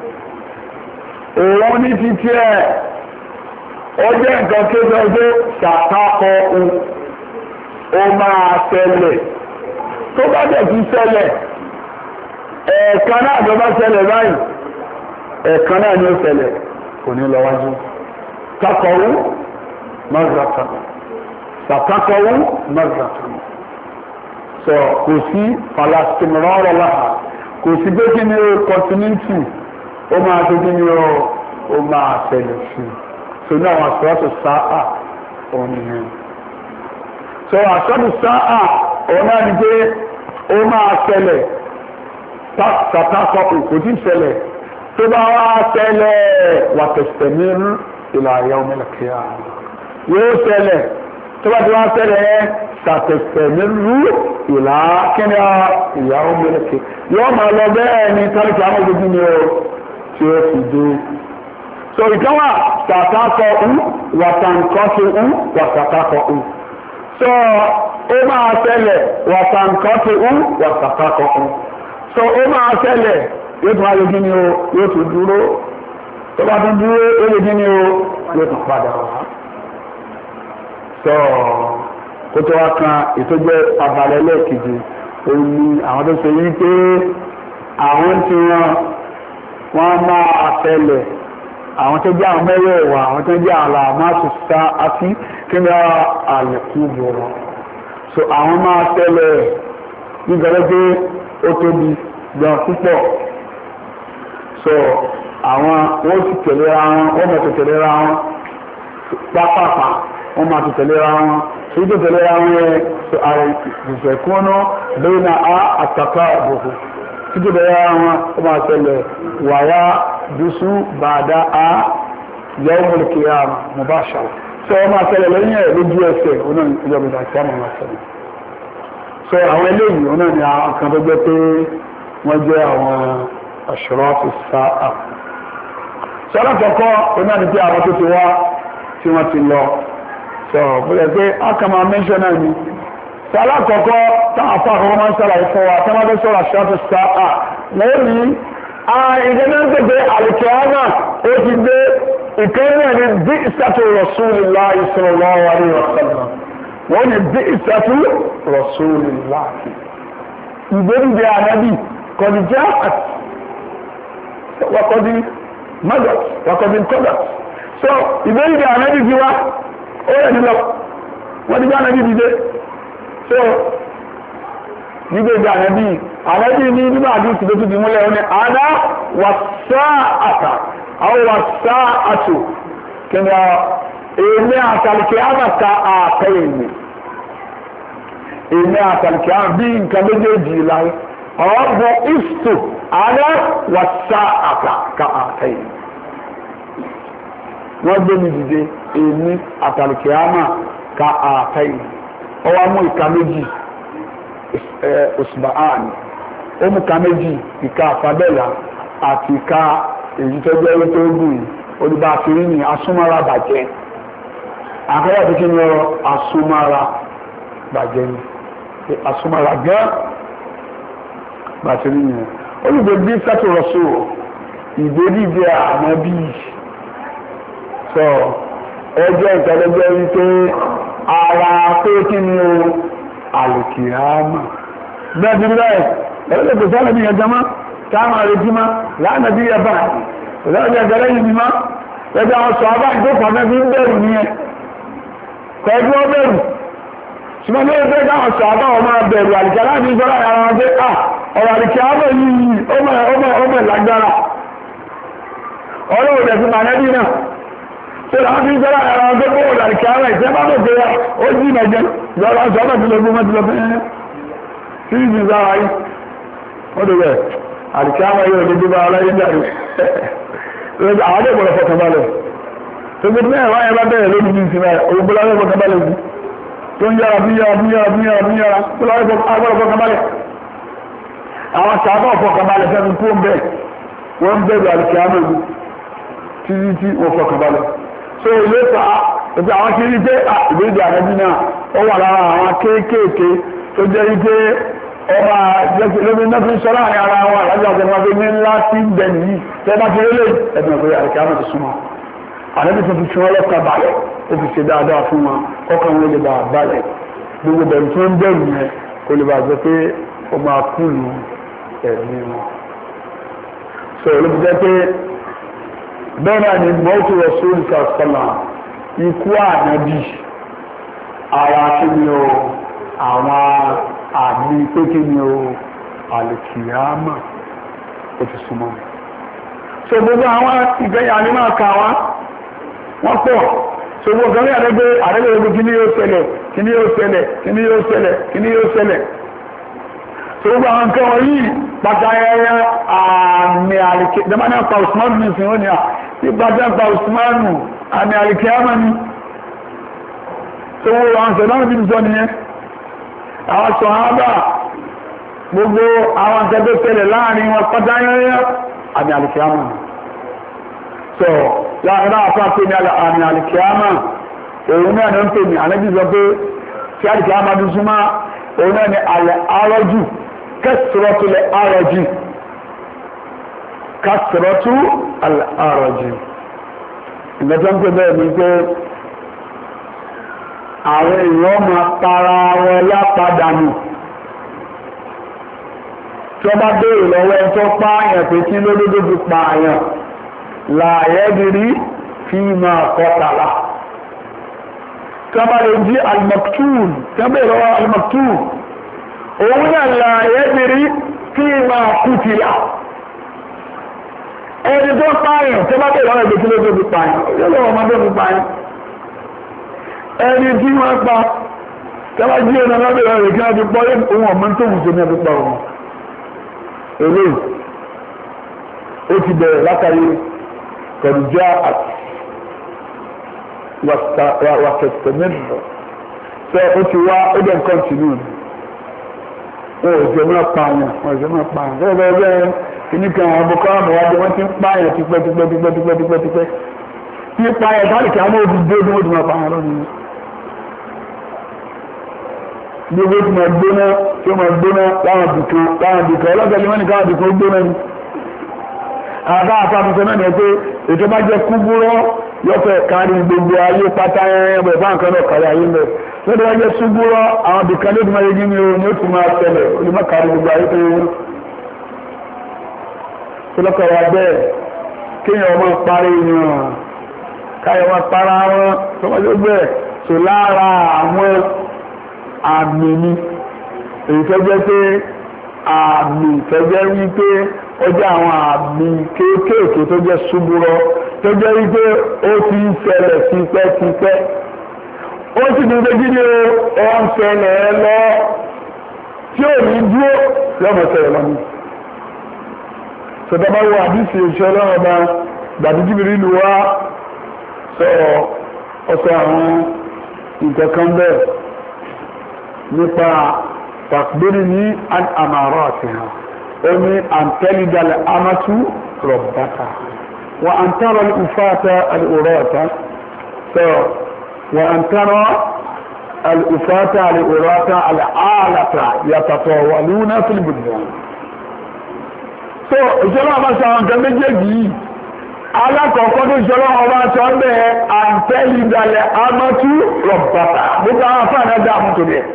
òun ní títí ẹ̀ ó jẹ́ nǹkan tó sọ pé ṣàkákọ ó máa ṣẹlẹ̀ tó bá dẹ̀ ti ṣẹlẹ̀ ẹ̀ẹ̀kan náà tó bá ṣẹlẹ̀ báyìí ẹ̀ẹ̀kan náà ni ó ṣẹlẹ̀ kò ní lọ wájú takọ̀wú mazatan ṣàkákọ̀wú mazatan sọ kò sí falastimrọ́rọ̀ láha kò sí pé kí ni ó continuity ó máa tó kí ni ó máa ṣẹlẹ̀ sí so ní àwọn àṣọ́tò sáà òun nìyẹn so àṣọ́tò sáà òun náà ni pé ó máa ṣẹlẹ̀ tàtàkọ̀ kò tí ṣẹlẹ̀ tó bá wá ṣẹlẹ̀ wà tẹ̀sẹ̀ ní ìlà àyà ọmọlẹ̀kẹ́yà yóò ṣẹlẹ̀ tó bá ti wá ṣẹlẹ̀ yẹn tàtẹ̀sẹ̀ ní ìlà kíni ìyà ọmọlẹ̀kẹ́ yóò máa lọ bẹ́ẹ̀ ni tálíkì àwọn ojú ni ó tí ó fi dé so ìkánwà tàtàkọ̀ wàtàǹkọ́tù wàtàkọ̀ so ó máa ṣẹlẹ̀ wàtàǹkọ́tù wàtàkọ̀ so ó máa ṣẹlẹ̀ yóò tún ayé gíní o yóò tún dúró tó bá tún dúró ó lè gíní o yóò tún padà wá so kó tó wá kan ètò jẹ́ abalẹ̀ lẹ́ẹ̀kejì òun ni àwọn tó ṣe yí pé àwọn tí wọ́n máa ṣẹlẹ̀ àwọn tó jẹ́ àwọn mẹ́rẹ̀ẹ̀wà àwọn tó jẹ́ àlàmáṣù sá àti kí ni àlẹ̀kú bọ̀ wọn so àwọn máa ṣẹlẹ̀ nígbàgbọ́ pé ó tóbi gan púpọ̀ so àwọn wọ́n sì tẹ̀lé ra wọn wọ́n mọ̀ tó tẹ̀lé ra wọn pápápá wọ́n máa ti tẹ̀léra wọn èyí tó tẹ̀léra wọn yẹ ààrẹ ìṣẹ̀kúnnú lórí náà á àtàkà àbùkù títí tẹ̀léra wọn ó máa tẹ̀lé wàyà dùsù bàdá á yawmul qiyamah mubashara sọ wọ́n máa tẹ̀lé lẹ́yìn ẹ̀ lójú ẹsẹ̀ ọ̀nà ìjọba ìdàkí àmọ́ máa tẹ̀lé sọ àwọn eléyìí ọ̀nà ni àwọn kan tó jẹ́ pé wọ́n jẹ́ àwọn ashratu sa'a sọ́dọ̀ kọ̀ọ̀kọ́ ọ̀nà ni pé àwọn tó ti wá tí wọ́n ti lọ sọ bóyá pé akama mẹ́ṣọ́ náà ni sọ́dọ̀ kọ̀ọ̀kọ́ táwọn afọ àkọ́kọ́ máa ń sọ̀rọ̀ fún wa tí wọ́n bá sọ̀rọ̀ ashratu sa'a wọ́n ní ìjọba ń pèpè àlùkìyámà ó ti gbé ìkẹ́rẹ́ ní bi'satu rasulillahi sallallahu alaihi wasallam wọ́n ní bi'satu rasulillahi ìgbéríde ànábì kọ̀dí ja'at wàkọ̀dí madat wàkọ̀dí kọ́dàt so ìgbéríde ànábì bí wá ó yẹ nílọ wọ́n ti gbá ànábì dìde so nígbèdè ànábì ní nígbà àdúgbò tó ti di múlẹ̀ ó ní àná wàsáàtà àwọn wàsáàtù kí ni èmi àtàlùkì àmàta àkẹyìnì èmi àtàlùkì àmà bí nǹkan méjèèjì láyé ọ̀bọ̀ ìstò àná wàsáàtà ká àkẹyìnì wọ́n gbé mi dìde èmi àtàlùkì àmà ká àkẹyìnì ọwọ́ mú ìka méjì usba'ani ó mú ká méjì ìka àfàbẹ́là àti ìka èyí tó jẹ́ orí tó gùn yìí olùbá àfìrí ní asúnmára bàjẹ́ àkọ́wọ́ tó kí ni ọ̀rọ̀ asúnmára bàjẹ́ ni asúnmára gẹ́ bàtìrí ni olùgbé bí sẹ́tù rọ̀ṣù ìgbédìde ànábì sọ ẹjọ́ ìtọ́lẹ́jọ́ wípé ara pé kí ni o alìkìyàmà bẹ́ẹ̀ bí bẹ́ẹ̀ ẹ̀rọ kò sọ́nà bí ẹjọ́ mọ́ táwọn àrètí mọ́ láàrín bí ẹbá ìlọ́jọ́ ẹgbẹ̀rẹ́ yìí mọ́ ẹgbẹ́ àwọn sọ abá ìgbókàn náà fi ń bẹ̀rù ní ẹ pẹ̀lú ọbẹ̀rù ṣùgbọ́n ní ẹgbẹ́ káwọn sọ abá ọmọ bẹ̀rù àlìkà láti sọ́rọ̀ ara wọn pé ọ̀rọ̀ àlìkìyàmà yìí ọmọ lágbára ọlọ́wọ́ dẹ̀ fi mànẹ́bí náà ṣe láwọn fi ń sọ́rọ̀ ara wọn pé bóòlù àlìkìyàmà ìṣẹ́ bá tó gbéra ó jí ìnàjẹ́ ìjọba sọ ọ́nà tí lógún mọ́tí lọ fẹ́ sí ìsìn sára yìí wọ́n tó bẹ̀ àlìkìyàmà yóò ní bí bá aláyé jáde àwọn ọdẹ ìgbọ̀lọ̀ fọkànbalẹ̀ tó gbé mẹ́rin wáyé bá bẹ̀rẹ̀ lórí ní ìsinmi ògbólá ọdẹ fọkànbalẹ̀ sí tó ń yára bí yára tó lọ́wọ́ agbọ́lọ̀ fọkànbalẹ̀ àwọn sàbọ̀ fọkànbalẹ̀ fẹ́mi kó ń bẹ̀ wọ́n bẹ̀rù àlìkìyàmà yìí títí tí wọ́n fọkànbalẹ̀ so ilé fa ìgbà àwọn kiri pé ìgbéde àrẹ́bí náà ó wà lára àwọn kéékèèké tó jẹ́ wípé ọba lóbi náà fi ń sọ láàrin ara wọn àlájọ àti ọmọdé ní ńlá tí ń bẹ nìyí tẹ́ bá ti rélé ẹ̀dùn ọ̀gbẹ́ àrẹ́kẹ́ àmọ́ ti súnmọ́ àrẹ́bí tó fi fún ọlọ́kà balẹ̀ ó fi ṣe dáadáa fún wọn ọkàn wọn lè bá balẹ̀ gbogbo bẹ̀rù tó ń bẹ̀rù yẹn kó lè bá jẹ́ pé ó máa kúlù ẹ̀mí wọn. sọ olóbi jẹ́ pé bẹ́ẹ̀ náà ni mọ́tò Rasul sàlá ikú ànábì ara kí ni o àwọn àmì pé kí ni o àlìkìyàmà ó ti súnmọ́ so gbogbo àwọn ìgbẹ́yà ní máa kà wá wọ́n pọ̀ so gbogbo kan ní àdẹ́gbẹ́ kí ni yóò ṣẹlẹ̀ kí ni yóò ṣẹlẹ̀ kí ni yóò ṣẹlẹ̀ kí ni yóò ṣẹlẹ̀ so gbogbo àwọn nǹkan wọ̀nyí pàtàkì àmì àlìkìyàmà dẹ́gbẹ́ náà pa Usman ní ìsìn ó ní à ìgbàjẹ́ pa Usmanu àmì àlìkìyàmà ni tó wọ́n wọ́n sọ̀rọ̀ bí sọ nìyẹn àwọn sọ̀hábà gbogbo àwọn akẹ́gbẹ́ tẹ́lẹ̀ láàrin wọn pátáyẹ́yẹ́ àmì àlìkìyàmà ni so láàrin náà fà pé ní àmì àlìkìyàmà òun náà ní ń pè ní àlẹ́bí sọ pé tí àlìkìyàmà ti súnmọ́ òun náà ní àlẹ́ àrọ́jù kẹsìrọ́tulẹ̀ àrọ́jù kásìrọ́tú àrọ̀jì ìgbẹ́jọ́ ń pè bẹ́ẹ̀ ní pé àwọn èèyàn máa para wọn lápadànù tí wọ́n bá béèrè lọ́wọ́ ẹ̀ tó pààyàn pé kí lódodo fi pààyàn láàyẹ́bìrí fi máa kọtàlá tí wọ́n bá lè jí al-maktul tí wọ́n béèrè lọ́wọ́ al-maktul òun náà láàyẹ́bìrí fi máa kùtìlá ẹni tó pààyàn tó bá bẹ̀rẹ̀ ọ̀rọ̀ ìgbésí lójú pààyàn yóò lọ́wọ́ ọmọdé fi pààyàn ẹni tí wọ́n pa tẹ́lá jí ọ̀nà lábẹ́rẹ́ rẹ̀ kí wọ́n ti pọ́ ohun ọ̀mọ́ tó wù sí ní ẹbí pa ọmọ eléyìí ó ti bẹ̀rẹ̀ látàrí kọ̀dùjá àti wàtẹ̀tẹ̀mẹ́nù sọ ó ti wá ó dẹ̀ ń kọ́ntínú ni wọn ò jẹ́ máa pààyàn wọn ò jẹ́ máa pààyàn bẹ́ẹ̀ bẹ́ẹ̀ kìíní kan àwọn Boko Haram wájú wọ́n ti ń pààyàn tipẹ́tipẹ́ tí pààyàn káàkiri àwọn òdìdó ni wọ́n ti máa pààyàn lónìí gbogbo tí máa gbóná tí ó máa gbóná láwọn bìkan ọlọ́gbẹ̀lẹ́ wọn ni káwọn bìkan gbóná ni àbá àfàmùsọ náà ni pé ètò bá jẹ́ kúbúrọ́ yọ́fẹ̀ kárí gbogbo ayé pátá ẹ̀rẹ́ bá nǹkan náà kárí ayé mẹ́ lọ́dọ̀ wọ́n jẹ́ ṣúgbúrọ́ àwọn bìkan ló ti máa yẹjú ní o ní ó ti máa tẹ̀lẹ̀ olùmọ̀ kárí gbogbo ayé tó yẹn tó lọ́kọ̀ wa bẹ́ẹ̀ kéèyàn ọmọ parí yàn káyọ̀ wọn para wọn tó wọ́n tó bẹ́ẹ̀ tó lára àwọn àmì ni èyí tó jẹ́ pé àmì tó jẹ́ wípé ó jẹ́ àwọn àmì kéékèèké tó jẹ́ ṣúgbúrọ́ tó jẹ́ wípé ó ti ń ṣẹlẹ̀ tipẹ́tipẹ́ ó sì ní méjì ní ó ń ṣẹlẹ̀ lọ tí ò ní dúró lọ́mọ ṣẹlẹ̀ lọ́mọ. sọ̀tàbá wo àdìsí ìṣẹ́ ọlọ́run ọba gbàdú jìbìrì ìlú wa sọ̀rọ̀ ọ̀sẹ̀ àwọn nǹkan kan bẹ́ẹ̀ nípa tàkbírì ní àmàrà àti hàn ó ní àǹtẹ́lídàlẹ̀ amátú rọ̀bàtà wà àǹtàrà ìfàtà àlùrọ̀ọ̀tà sọ̀rọ̀ wà àǹtàrà الأفاتة الأراتا العالة يتطاولون في البنيان. so ìṣọ́lá ọba sọ àwọn nǹkan méjèèjì yìí alákọ̀ọ́kọ́ tó ìṣọ́lá ọba sọ ń bẹ̀ àǹtẹ́lìdàlẹ̀ amátú rọ̀bàtà gbogbo àwọn afáàní ẹ̀dá àmútòrí ẹ̀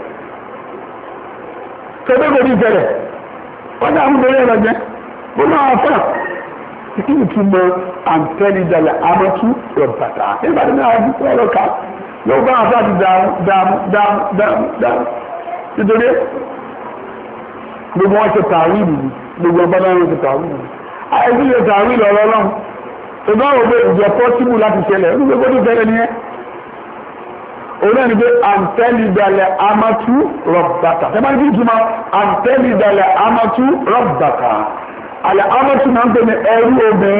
tẹ́lẹ̀ kò ní ìfẹ́lẹ̀ wọ́n dá àmútòrí ẹ̀ lọ́jẹ́ gbogbo àwọn afáà kí ni túmọ̀ àǹtẹ́lìdàlẹ̀ amátú rọ̀bàtà nígbà tí wọ́n á dúpọ̀ ọlọ́ka yóò bá àbá ti dáhùn nítorí gbogbo wọn ṣe tàwíìlì gbogbo ọba náà wọn ṣe tàwíìlì àìsí ṣe tàwíìlì ọlọ́run ṣùgbọ́n àwọn òbí ìjọ pọ́sibù láti ṣẹlẹ̀ ní gbogbo tó ṣẹlẹ̀ nìyẹn òun náà ni pé àǹtẹ́lìdàlẹ̀ amátú rọ̀bàtà tẹ́ bá ní kí n túmọ̀ àǹtẹ́lìdàlẹ̀ amátú rọ̀bàtà àlẹ́ amátú náà ń pè ní ẹrú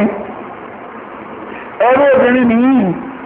obìnrin nìyí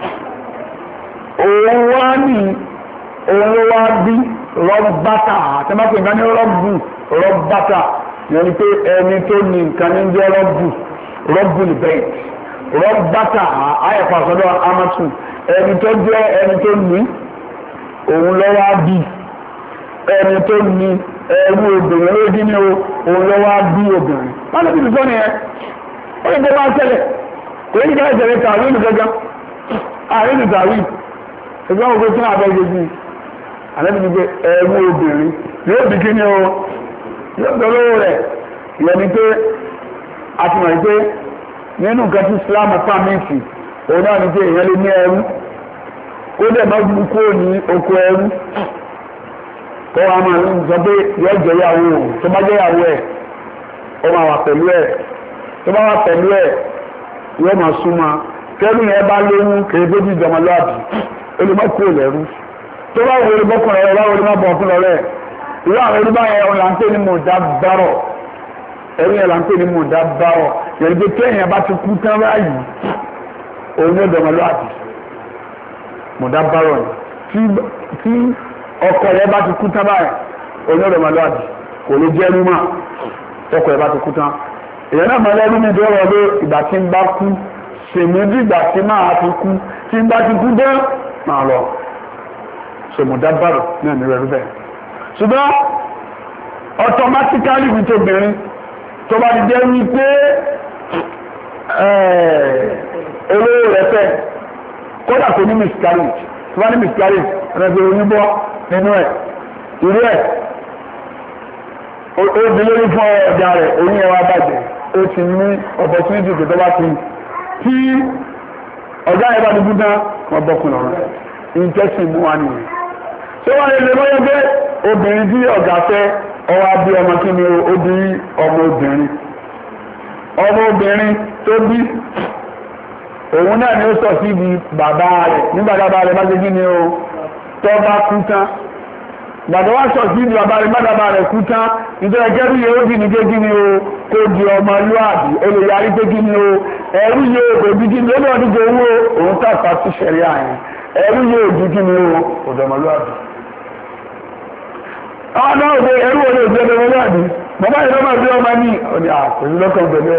òun wá ní òun ló wá bí rọ́bátà àtẹ́mọ́pẹ́ nǹkan ní rọ́bátà yẹn ni pé ẹni tó ní nǹkan ní jẹ́ rọ́bù nìbẹ́ẹ̀ rọ́bátà ayẹ̀fà sọ́dọ̀ amátù ẹni tó jẹ́ ẹni tó ní òun ló wá bí ẹni tó ní ẹrú obìnrin ló dín ní òun ló wá bí obìnrin wọ́n lè fi sọ nìyẹn ó ní bó bá tẹ̀lẹ̀ kò ní ká ìṣẹ̀lẹ̀ tàwí nìkankan àárín ìtàwí ṣùgbọ́n òkú tí wọ́n abẹ́gbẹ́ sí àlẹ́bìnrin pé ẹ̀rú obìnrin yóò bí kí ní o yóò gbọ́lọ́wọ́ rẹ̀ ìyẹn ni pé a ti mọ̀ pé nínú nǹkan tí Islam pàmìtì òun náà ni pé èèyàn lè ní ẹrú kó dẹ̀ má gbú kúrò ní oko ẹrú kó wa máa ń sọ pé yóò jẹ́ ìyàwó tó bá jẹ́ ìyàwó ẹ̀ ó máa wà pẹ̀lú ẹ̀ tó bá wà pẹ̀lú ẹ̀ yóò máa súnmọ́ kẹ́lú yẹn bá lóyún kèrè tó ti jọmọlúwàbí olùmọ́kù lẹ́rú tó bá wọlé bọ́kùnrin rẹ̀ báwo ni má bọ̀ fún lọ́rẹ́ ìwé àwọn ẹrú báyẹn ọ̀hún là ń pè ní mùdábárọ̀ ẹrú yẹn là ń pè ní mùdábárọ̀ yẹn pé kéèyàn bá ti kú tán báyìí òun ní ọ̀dọ̀mọlúwàbí mùdábárọ̀ tí ọkọ rẹ̀ bá ti kú tán báyìí òun ní ọ̀dọ̀mọlúwàbí kò lè jẹ́ ẹrú mà ọkọ rẹ̀ bá ti kú tán èèyàn náà mọ̀ lẹ́rú mi tó rọ̀ pé ìgbà tí ń bá kú sèmi dìgbà tí máa ti kú tí ń bá ti kú dán máa lọ sọmọdábàrò náà ní rẹ̀ bẹ́ẹ̀ ṣùgbọ́n automatically ní tóbìnrin tó bá ti jẹ́ wípé olówó rẹ̀ fẹ́ kódà kò ní miscarriage tó bá ní miscarriage rẹ̀ fi oyún bọ́ nínú ẹ̀ irú ẹ̀ obìnrin fún ọjà rẹ̀ oyún ẹ̀ wá bàjẹ́ ó ti ní opportunity tó bá ti tí ọ̀gá ẹ̀ bá ti gún tán wọ́n bọ́kùn lọ́rọ̀ ìjẹ́sìn mú wa nìyẹn tó wà lè lọ́yọ́ pé obìnrin tí ọ̀gá fẹ́ ọwọ́ bí ọmọ kí ni ó bí ọmọ obìnrin tó bí òun náà ni ó sọ sí ibi bàbá rẹ̀ nígbà bàbá rẹ̀ bá ṣe kí ni ó tó bá kú tán gbàdọ̀ wá sọ sí ìlú bàbá rẹ̀ bàbá rẹ̀ kú tán nítorí ẹgẹ́rú yóò di ní kéjì ni o kó di ọmọlúwàbí olùyarí kéjì ni o ẹrú yóò kò di kí ni ó lọ́ọ́ díje owó òun tàpá sí ṣẹ̀rí àyẹn ẹrú yóò di kí ni o kò di ọmọlúwàbí. àwọn náà wò ẹrú wo lè di ọmọlúwàbí bàbá yìí lọ́mọ bí ọmọ ní ọ̀nì àpèjì lọ́kàn bẹ̀rẹ̀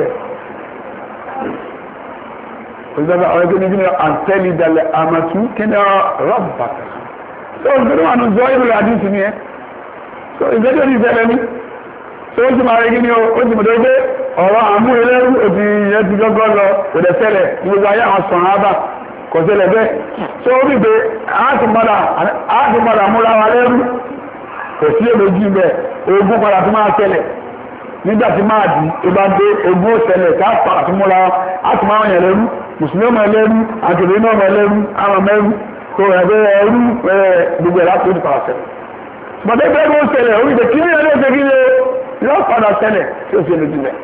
òṣìṣẹ́ àwọn ẹgbẹ́ ní kí ni àǹtẹ́lì dalẹ̀ àmàtú kí ni rọ́bà so ìgbẹ́ni wà ní zọ ìlú àdísì ni ẹ́ so ìgbẹ́ni ò ní ìfẹ́ lẹ́ni so ó sì máa rí gíní ó sì mọ̀ tó gbé ọ̀rọ̀ àmú ẹlẹ́rú òbí ìyẹn ti gọ́gọ́ lọ kò dẹ̀ ṣẹlẹ̀ ní gbogbo ayé àwọn sọ̀rọ̀ ábà kò ṣẹlẹ̀ bẹ́ẹ̀ so ó rí pé àátùmọ̀dà múra wa lẹ́rú kò sí èméjì bẹ́ẹ̀ ogun padà tó máa ṣẹlẹ̀ nígbà tí máa di tó bá dé ogun ó ṣẹlẹ̀ ká padà tó múra àtùmọ̀ àwọn yẹn lẹ́rú mùsùlùmí ọmọ ẹlẹ́rú àtùmọ̀ ọmọ ẹlẹ́rú àwọn mẹ́rú kò ẹgbẹ́ ẹrú gbogbo ẹ̀rá tó ti padà ṣẹlẹ̀. Bọ̀dé bẹ́ẹ̀ ló ṣẹlẹ̀ orí ìdè kí ní ẹ̀rọ ṣe kí lé yóò padà ṣẹlẹ̀ tí ó ṣe lójú rẹ̀.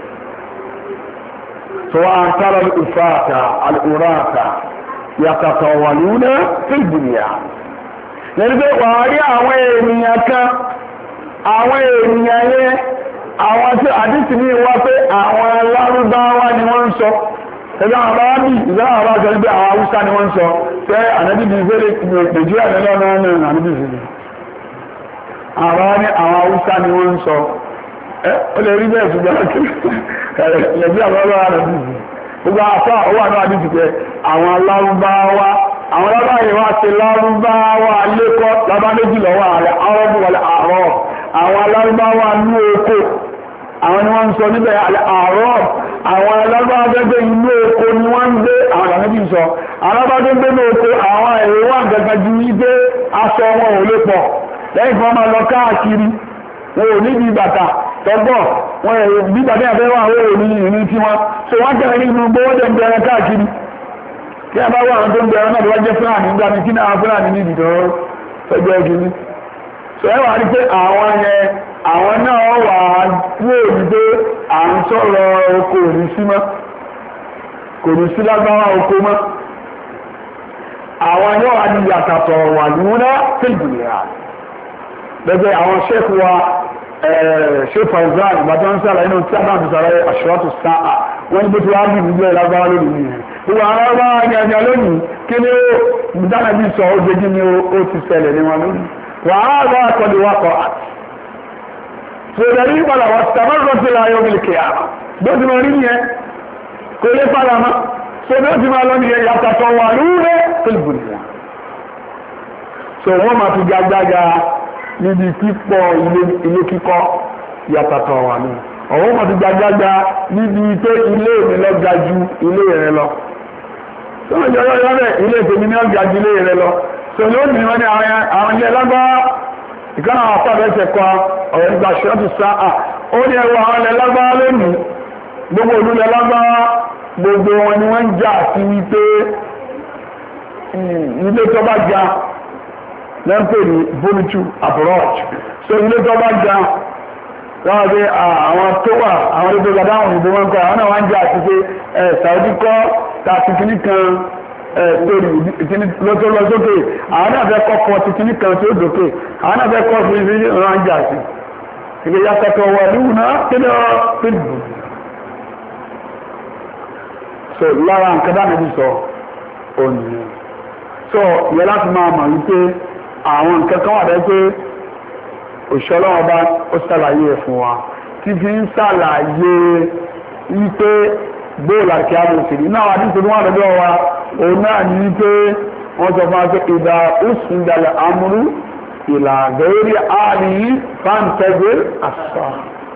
Tó wá ń tára ìfàtà àlùkùràtà yàtàtà wà lúnà fìdíyà. Lẹ́nu pé wà á rí àwọn ènìyàn kan, àwọn ènìyàn yẹn, àwọn tí àdìsí ní wá pé àwọn Lárúbáwá ni wọ́n ń sọ. Ẹgbẹ́ àwọn bá bí ìgbà àwọn bá sọ pé àwọn Haúsá ni wọ́n ń sọ pé ànábì bí ìfẹ́lẹ̀ Nàìjíríà nílẹ̀ náà náà ànábì ìfẹ́lẹ̀. Àwọn ní àwọn Haúsá ni wọ́n ń sọ. Ó lè rí bẹ́ẹ̀ ṣùgbọ́n Nàìjíríà lọ́wọ́ ànábì ìfẹ́lẹ̀. Gbogbo àfá ó wà náà àdìsí pé àwọn Lárúbáwá àwọn lábáyé wá ṣe Lárúbáwá lẹ́kọ́ lábá méjì lọ́wọ́ ààrẹ arọ́bù wọlé àárọ̀ àwọn Lárúbáwá ní oko àwọn ni wọ́n ń sọ níbẹ̀ àárọ̀ àwọn alábáwá gbẹ́gbẹ́ inú oko ni wọ́n ń gbé àwọn àmẹ́bí sọ alábáwá gbẹ́gbẹ́ inú oko àwọn èrò wà gẹ́gẹ́ ju wípé aṣọ wọn ò lè pọ̀ lẹ́yìn kan máa lọ káàkiri wọn ò níbi bàtà tọ́gbọ̀ wọn èrò bí bàtà yàtọ̀ wà wọn ò ní ìrìn tí wọn so wọ́n kẹ́rin nínú gbówó dẹ̀ ń bẹ̀rẹ̀ káàkiri kí a bá wà àwọn tó ń bẹ̀rẹ̀ náà tó wá jẹ́ fúlàní nígbà ní kí náà fúlàní níbi tó fẹ́jọ́ ìkíní so ẹ wà ní pé àwọn yẹn àwọn náà wà wó ní pé à ń sọ̀rọ̀ oko òní sí mọ́ kò ní sí lágbára oko mọ́ àwọn yóò wà ní yàtàtọ̀ wà lúúná fìlìbìlìyà lẹ́gbẹ́ àwọn ṣẹ́kù wa ṣe Fauzan ìbátan ń sára inú tí a bá ń sára aṣọ́tù sáà wọ́n ní bó ti wá bí ìgbẹ́ lágbára lónìí nìyẹn gbogbo àwọn ọba ní ẹ̀yà lónìí kí ni ó dáná bí sọ ó jẹ́ kí ni ó ti ṣẹlẹ̀ ní wọn lónìí wàhálà àkọlù wakọ̀ àti sọ̀rọ̀ ní padà wà sàmọ́rọ̀ tí láyé omi kè á bó ti máa rí yẹn kò lè padà má so bí ó ti máa lọ ní yàtàtọ̀ wà lúrẹ́ fílbùnìyà so wọ́n máa fi gbágbága níbi pípọ̀ ilé kíkọ́ yàtàtọ̀ wà ní ọ̀wọ́ máa fi gbágbága níbi pé ilé mi lọ ga ju ilé rẹ lọ so wọ́n jẹ́ ọlọ́yọ́ rẹ̀ ilé tèmi ní ọ̀gá ju ilé rẹ lọ so lónìí wọ́n ní àwọn ilé lágbára ìkan àwọn afọ́bẹ̀ẹ́sẹ̀ kọ ọ̀rọ̀ ìgbà ṣọ́tù sáà ó ní ẹwọ àwọn ilẹ̀ lágbára lónìí gbogbo olú ilẹ̀ lágbára gbogbo wọn ni wọ́n ń jà sí wípé ilé tó bá ga lẹ́ńpẹ̀ ní bónútù abroad so ilé tó bá ga wọ́n wá pé àwọn tó wà àwọn ilé tó ga dáhùn òyìnbó wọn kọ àwọn náà wọ́n ń jà sí pé Saudi kọ́ tàbí kìíní kan sórí lọ́tọ́ lọ sókè àwọn náà fẹ́ kọ́ fọ́ títí ní kan tí ó dókè àwọn náà fẹ́ kọ́ fún ibi ìran jà sí ìgbé yàtọ̀tọ̀ wà lúwùná kí ni ọ fílbù so lára nǹkan dáná bí sọ ònìyàn so yẹ láti máa mọ̀ wípé àwọn nǹkan kan wà pé òṣìṣẹ́ ọba ó ṣàlàyé ẹ̀ fún wa tí fi ń ṣàlàyé wípé bóòlù àti àbòsìrì náà wà nítorí wọn lọ́dọ̀ wa òun náà ní pé wọ́n sọ fún wa pé ìdá òsùn ìdàlẹ̀ amúrú ìlàgẹ́rẹ́ àárín fáńtẹ́gbẹ́ àṣà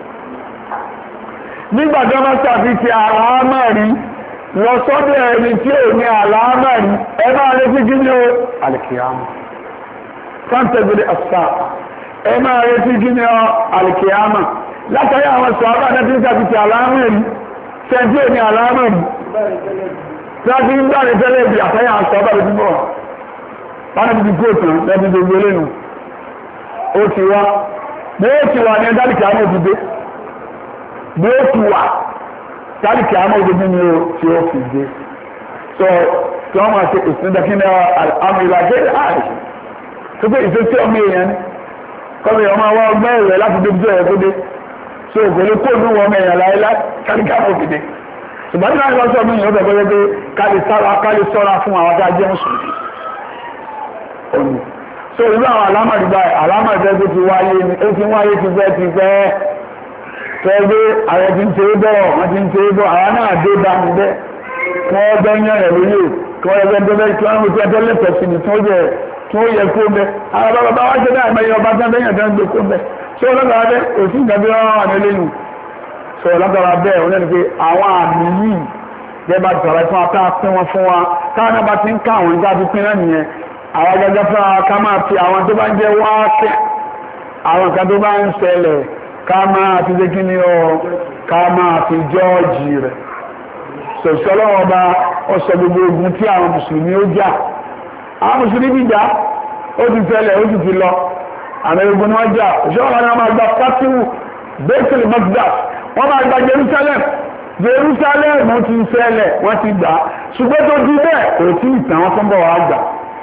nígbà tí wọ́n ṣàfihàn àlámọ̀rí lọ sọ́dọ̀ ẹni tí ò ní àlámọ̀rí ẹ máa retí kí ni ó àlìkìyàmù fáńtẹ́gbẹ́ àṣà ẹ máa retí kí ni ó àlìkìyàmù látàrí àwọn sọ̀rọ̀ àti ṣàfihàn àlámọ̀rí tẹ́jú ní àlámọ̀rí láti ń gbáre tẹ́lẹ̀ bí àtẹ́yà àṣọ́bà lè túnbọ̀ wọ́n ti kó tán lẹ́bí gbogbo lẹ́nu ó ti wá bí ó ti wà ní dálìkì àmọ́ òdìdé bí ó ti wà dálìkì àmọ́ òdìdé ni ó tí ó fi dé so tí wọ́n máa ṣe ìsìndẹ́kínlẹ̀ àmì ìlàjẹ́ àìsí tó pé ìfẹ́ tí ọmọ èèyàn ní kọ́mi ọmọ àwọn ọgbẹ́ rẹ̀ láti dé ojú ẹ̀ kó dé so kò lè kó ní ọmọ èèyàn láéláé káríkà òkèdè ṣùgbọ́n tí wọ́n sọ mí ìyẹn ó bẹ̀rẹ̀ pé kárí sọ́ra fún àwọn tí a jẹ́ mùsùlùmí òní so irú àwọn alámọ̀dé tó ti wáyé ni ó ti wáyé ti fẹ́ tẹ́gbé àwọn tí ń ṣe é bọ̀ wọ́n ti ń ṣe é bọ̀ àwọn náà dé bá mi bẹ́ kí wọ́n gbọ́ yàn rẹ̀ lóye kí wọ́n yẹ bẹ́ẹ̀ kí wọ́n mú tí ẹjọ́ lẹ́tọ̀ọ́ sí ni tí wọ́n yẹ kó bẹ́ àwọn bàbá wa ṣe náà mẹ́yìn ọba tán bẹ́yàn tán gbé kó bẹ́ ṣé ọlọ́gbàá bẹ́ òsì ìgbàgbé wọn wà nílé yìí sọ ọlọ́gbàá bẹ́ẹ̀ wọn lẹ́nu pé àwọn àmì yìí bẹ́ẹ̀ bá sọ̀rọ̀ fún wa ká pín wọn fún wa káwọn náà bá ti ń ká àwọn ìjà ti pín náà nìyẹn àwọn gẹ́gẹ́ fún wa ká máa fi àwọn tó bá ń jẹ́ wáákẹ́ àwọn kan tó bá ń ṣẹlẹ̀ ká máa fi jẹ́ kí ni ọ ká máa fi jọ́ọ̀jì rẹ̀ sọ̀sọ́ lọ́wọ́ bá ọ̀sọ̀ gbogbo ogun tí àwọn mùsùlùmí ó jà àwọn mùsùlùmí bí jà ó ti ṣẹlẹ̀ ó sì ti lọ àmì ogun ni wọ́n jà òṣèlú wọn ni wọ́n máa gba fatihu Baitul Maqdis wọ́n máa gba Jerusalem wọ́n ti ṣẹlẹ̀ wọ́n ti gbà ṣùgbọ́n tó di bẹ́ẹ̀ kò tí ì tàn wọ́n tó ń bọ̀ wá gbà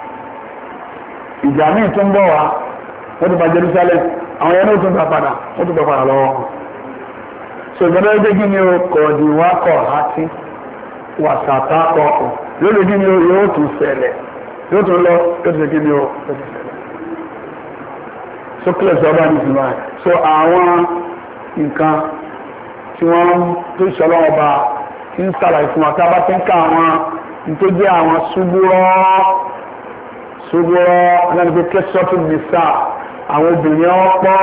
ìjà míì tó ń bọ̀ wá wọ́n ti gba Jerusalem àwọn yẹn náà tún gbà padà wọ́n tún gbà padà lọ́wọ́ ṣùgbọ́n ẹgbẹ́ kí ni o kọ̀ọ̀dì wá kọ̀ àti wàsàtà kọ̀ọ̀kọ̀ lórí kí ni o yóò tún ṣẹlẹ̀ yóò tún lọ yóò tún kí ni o yóò tún ṣẹlẹ̀ so clear sọ bá ní ìsinmi rẹ̀ so àwọn nǹkan tí wọ́n tó ṣọlọ́ ọba tí ń ṣàlàyé fún wa tí a bá ti ń ká àwọn nítorí àwọn ṣubúrọ́ aláàbí kẹsọ́tù nìsà àwọn obìnrin ọ̀pọ̀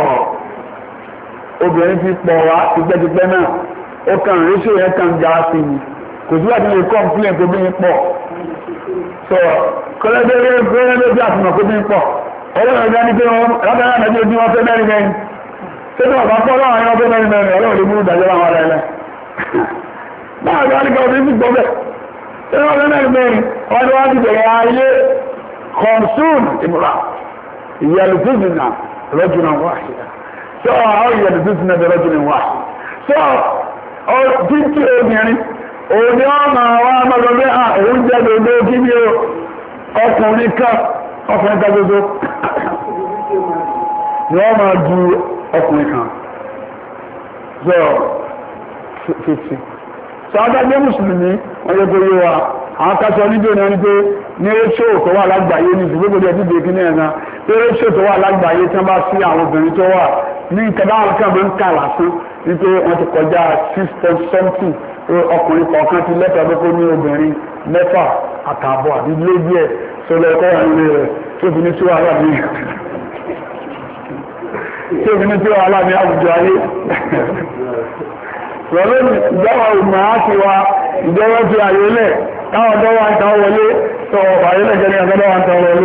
obìnrin ti pọ̀ wá tipẹ́tipẹ́ náà ó kàn ríṣò yẹn kàn já sí i kò sí láti lè kọ́ńpìlẹ̀ kó bíyìn pọ̀ sọ kọ́lẹ́dẹ́rẹ́ bí àtúnmọ̀ kó bíyìn pọ̀ ọlọ́run ẹgbẹ́ ní pé wọ́n látara nàbí ojú wọn fẹ́ mẹ́rin mẹ́rin tó tó ọ̀pá pọ́ láwọn ẹ̀yọ́ fẹ́ mẹ́rin mẹ́rin ọlọ́run lè mú ìdájọ́ àwọn ará ẹlẹ́ náà gbá nípa ọdún sí gbọ́bẹ̀ tó wọ́n fẹ́ mẹ́rin mẹ́rin wọ́n ni wọ́n ti bẹ̀rẹ̀ ayé kọ̀ǹsùn ìmúra ìyẹlùfúnìnà rọ́jùnà wáṣíà tó àwọn ìyẹlùfúnìnà rọ́jùnà wáṣíà tó títí obìnrin òun ni wọ́n máa wá mọ́lọ bí òun jẹ́ gbogbo kí ni ọkùnrin kan ọkùnrin kan gbogbo ni wọ́n máa ju ọkùnrin kan so 50 so adájọ́ mùsùlùmí wọ́n yẹ kó yé wa àwọn kásọ̀ níjọ́ ní wọ́n ní pé ní réṣò tó wà lágbàáyé ní ìṣùgbọ́n gbogbo ẹ̀dí bèèkì ní ẹ̀nà pé réṣò tó wà lágbàáyé tí wọ́n bá sí àwọn obìnrin tó wà ní ìkẹ́dá àwọn kan máa ń kà lásán wípé wọ́n ti kọjá 6.something ọkùnrin kọ̀ọ̀kan ti lẹ́tọ̀ọ́ pé kó ní obìnrin 6 àtààbọ̀ àbí lójú ẹ̀ tó lọ ẹ̀kọ́ ìrìn rẹ̀ tó fi ní tí wàhálà ní àwùjọ ayé pẹ̀lú ìjọba ìmọ̀ àti wa ìjọba ti àyè lẹ̀ káwọn ọ̀dọ́ wa ń tàn wọlé tó ọ̀bà ayélẹ̀ jẹ́ ní ọ̀dọ́ wa ń tàn wọlé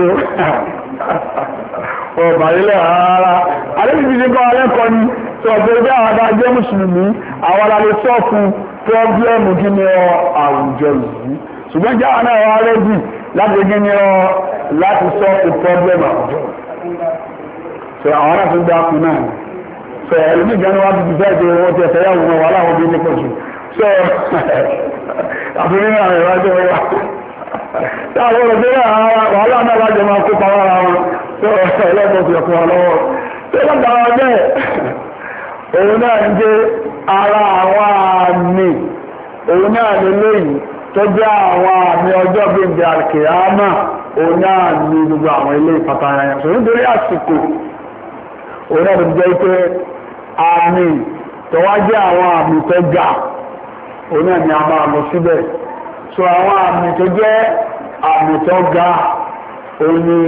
ọ̀bà ayélẹ̀ rárá alẹ́bìbí ní kọ́ alẹ́kọ̀ọ́ ni tó ọ̀pọ̀ ẹgbẹ́ àwọn adájọ́ mùsùlùmí àwọn alẹ́ sọ fún pọ́blẹ́mù kí ni àwùjọ yìí ṣùgbọ́n jáwà náà wà rẹ́dì láti kí ni láti sọ fún pọ́blẹ́mù àwùjọ so àwọn náà tún dá kún náà so ẹlòmí ìjánu wá bíbí bẹ́ẹ̀ tó wọ́n ti ẹ̀fẹ́ yàwó wọn wà láwọn bí ní pọ̀jù so àfihàn àwọn ìwájú wọn wà táwọn ọ̀rọ̀ tó wàhálà náà wájọ máa kó pa wára wọn so ẹlẹ́gbọ̀n ti ọ̀pọ̀ lọ́wọ́ tó wọ́n gbà wọn bẹ́ẹ̀ òun náà ń jẹ́ ara àwọn àmì òun náà lè léyìí tó jẹ́ àwọn àmì ọjọ́ gbèǹdé àkèámà òun náà ní gbogbo àwọn ilé ìpàtàkì yẹn so nítorí àsìkò òun náà lè jẹ́ pé àmì tó wá jẹ́ àwọn àmì tó ga òun náà ni a máa lọ síbẹ̀ so àwọn àmì tó jẹ́ àmì tó ga òun ni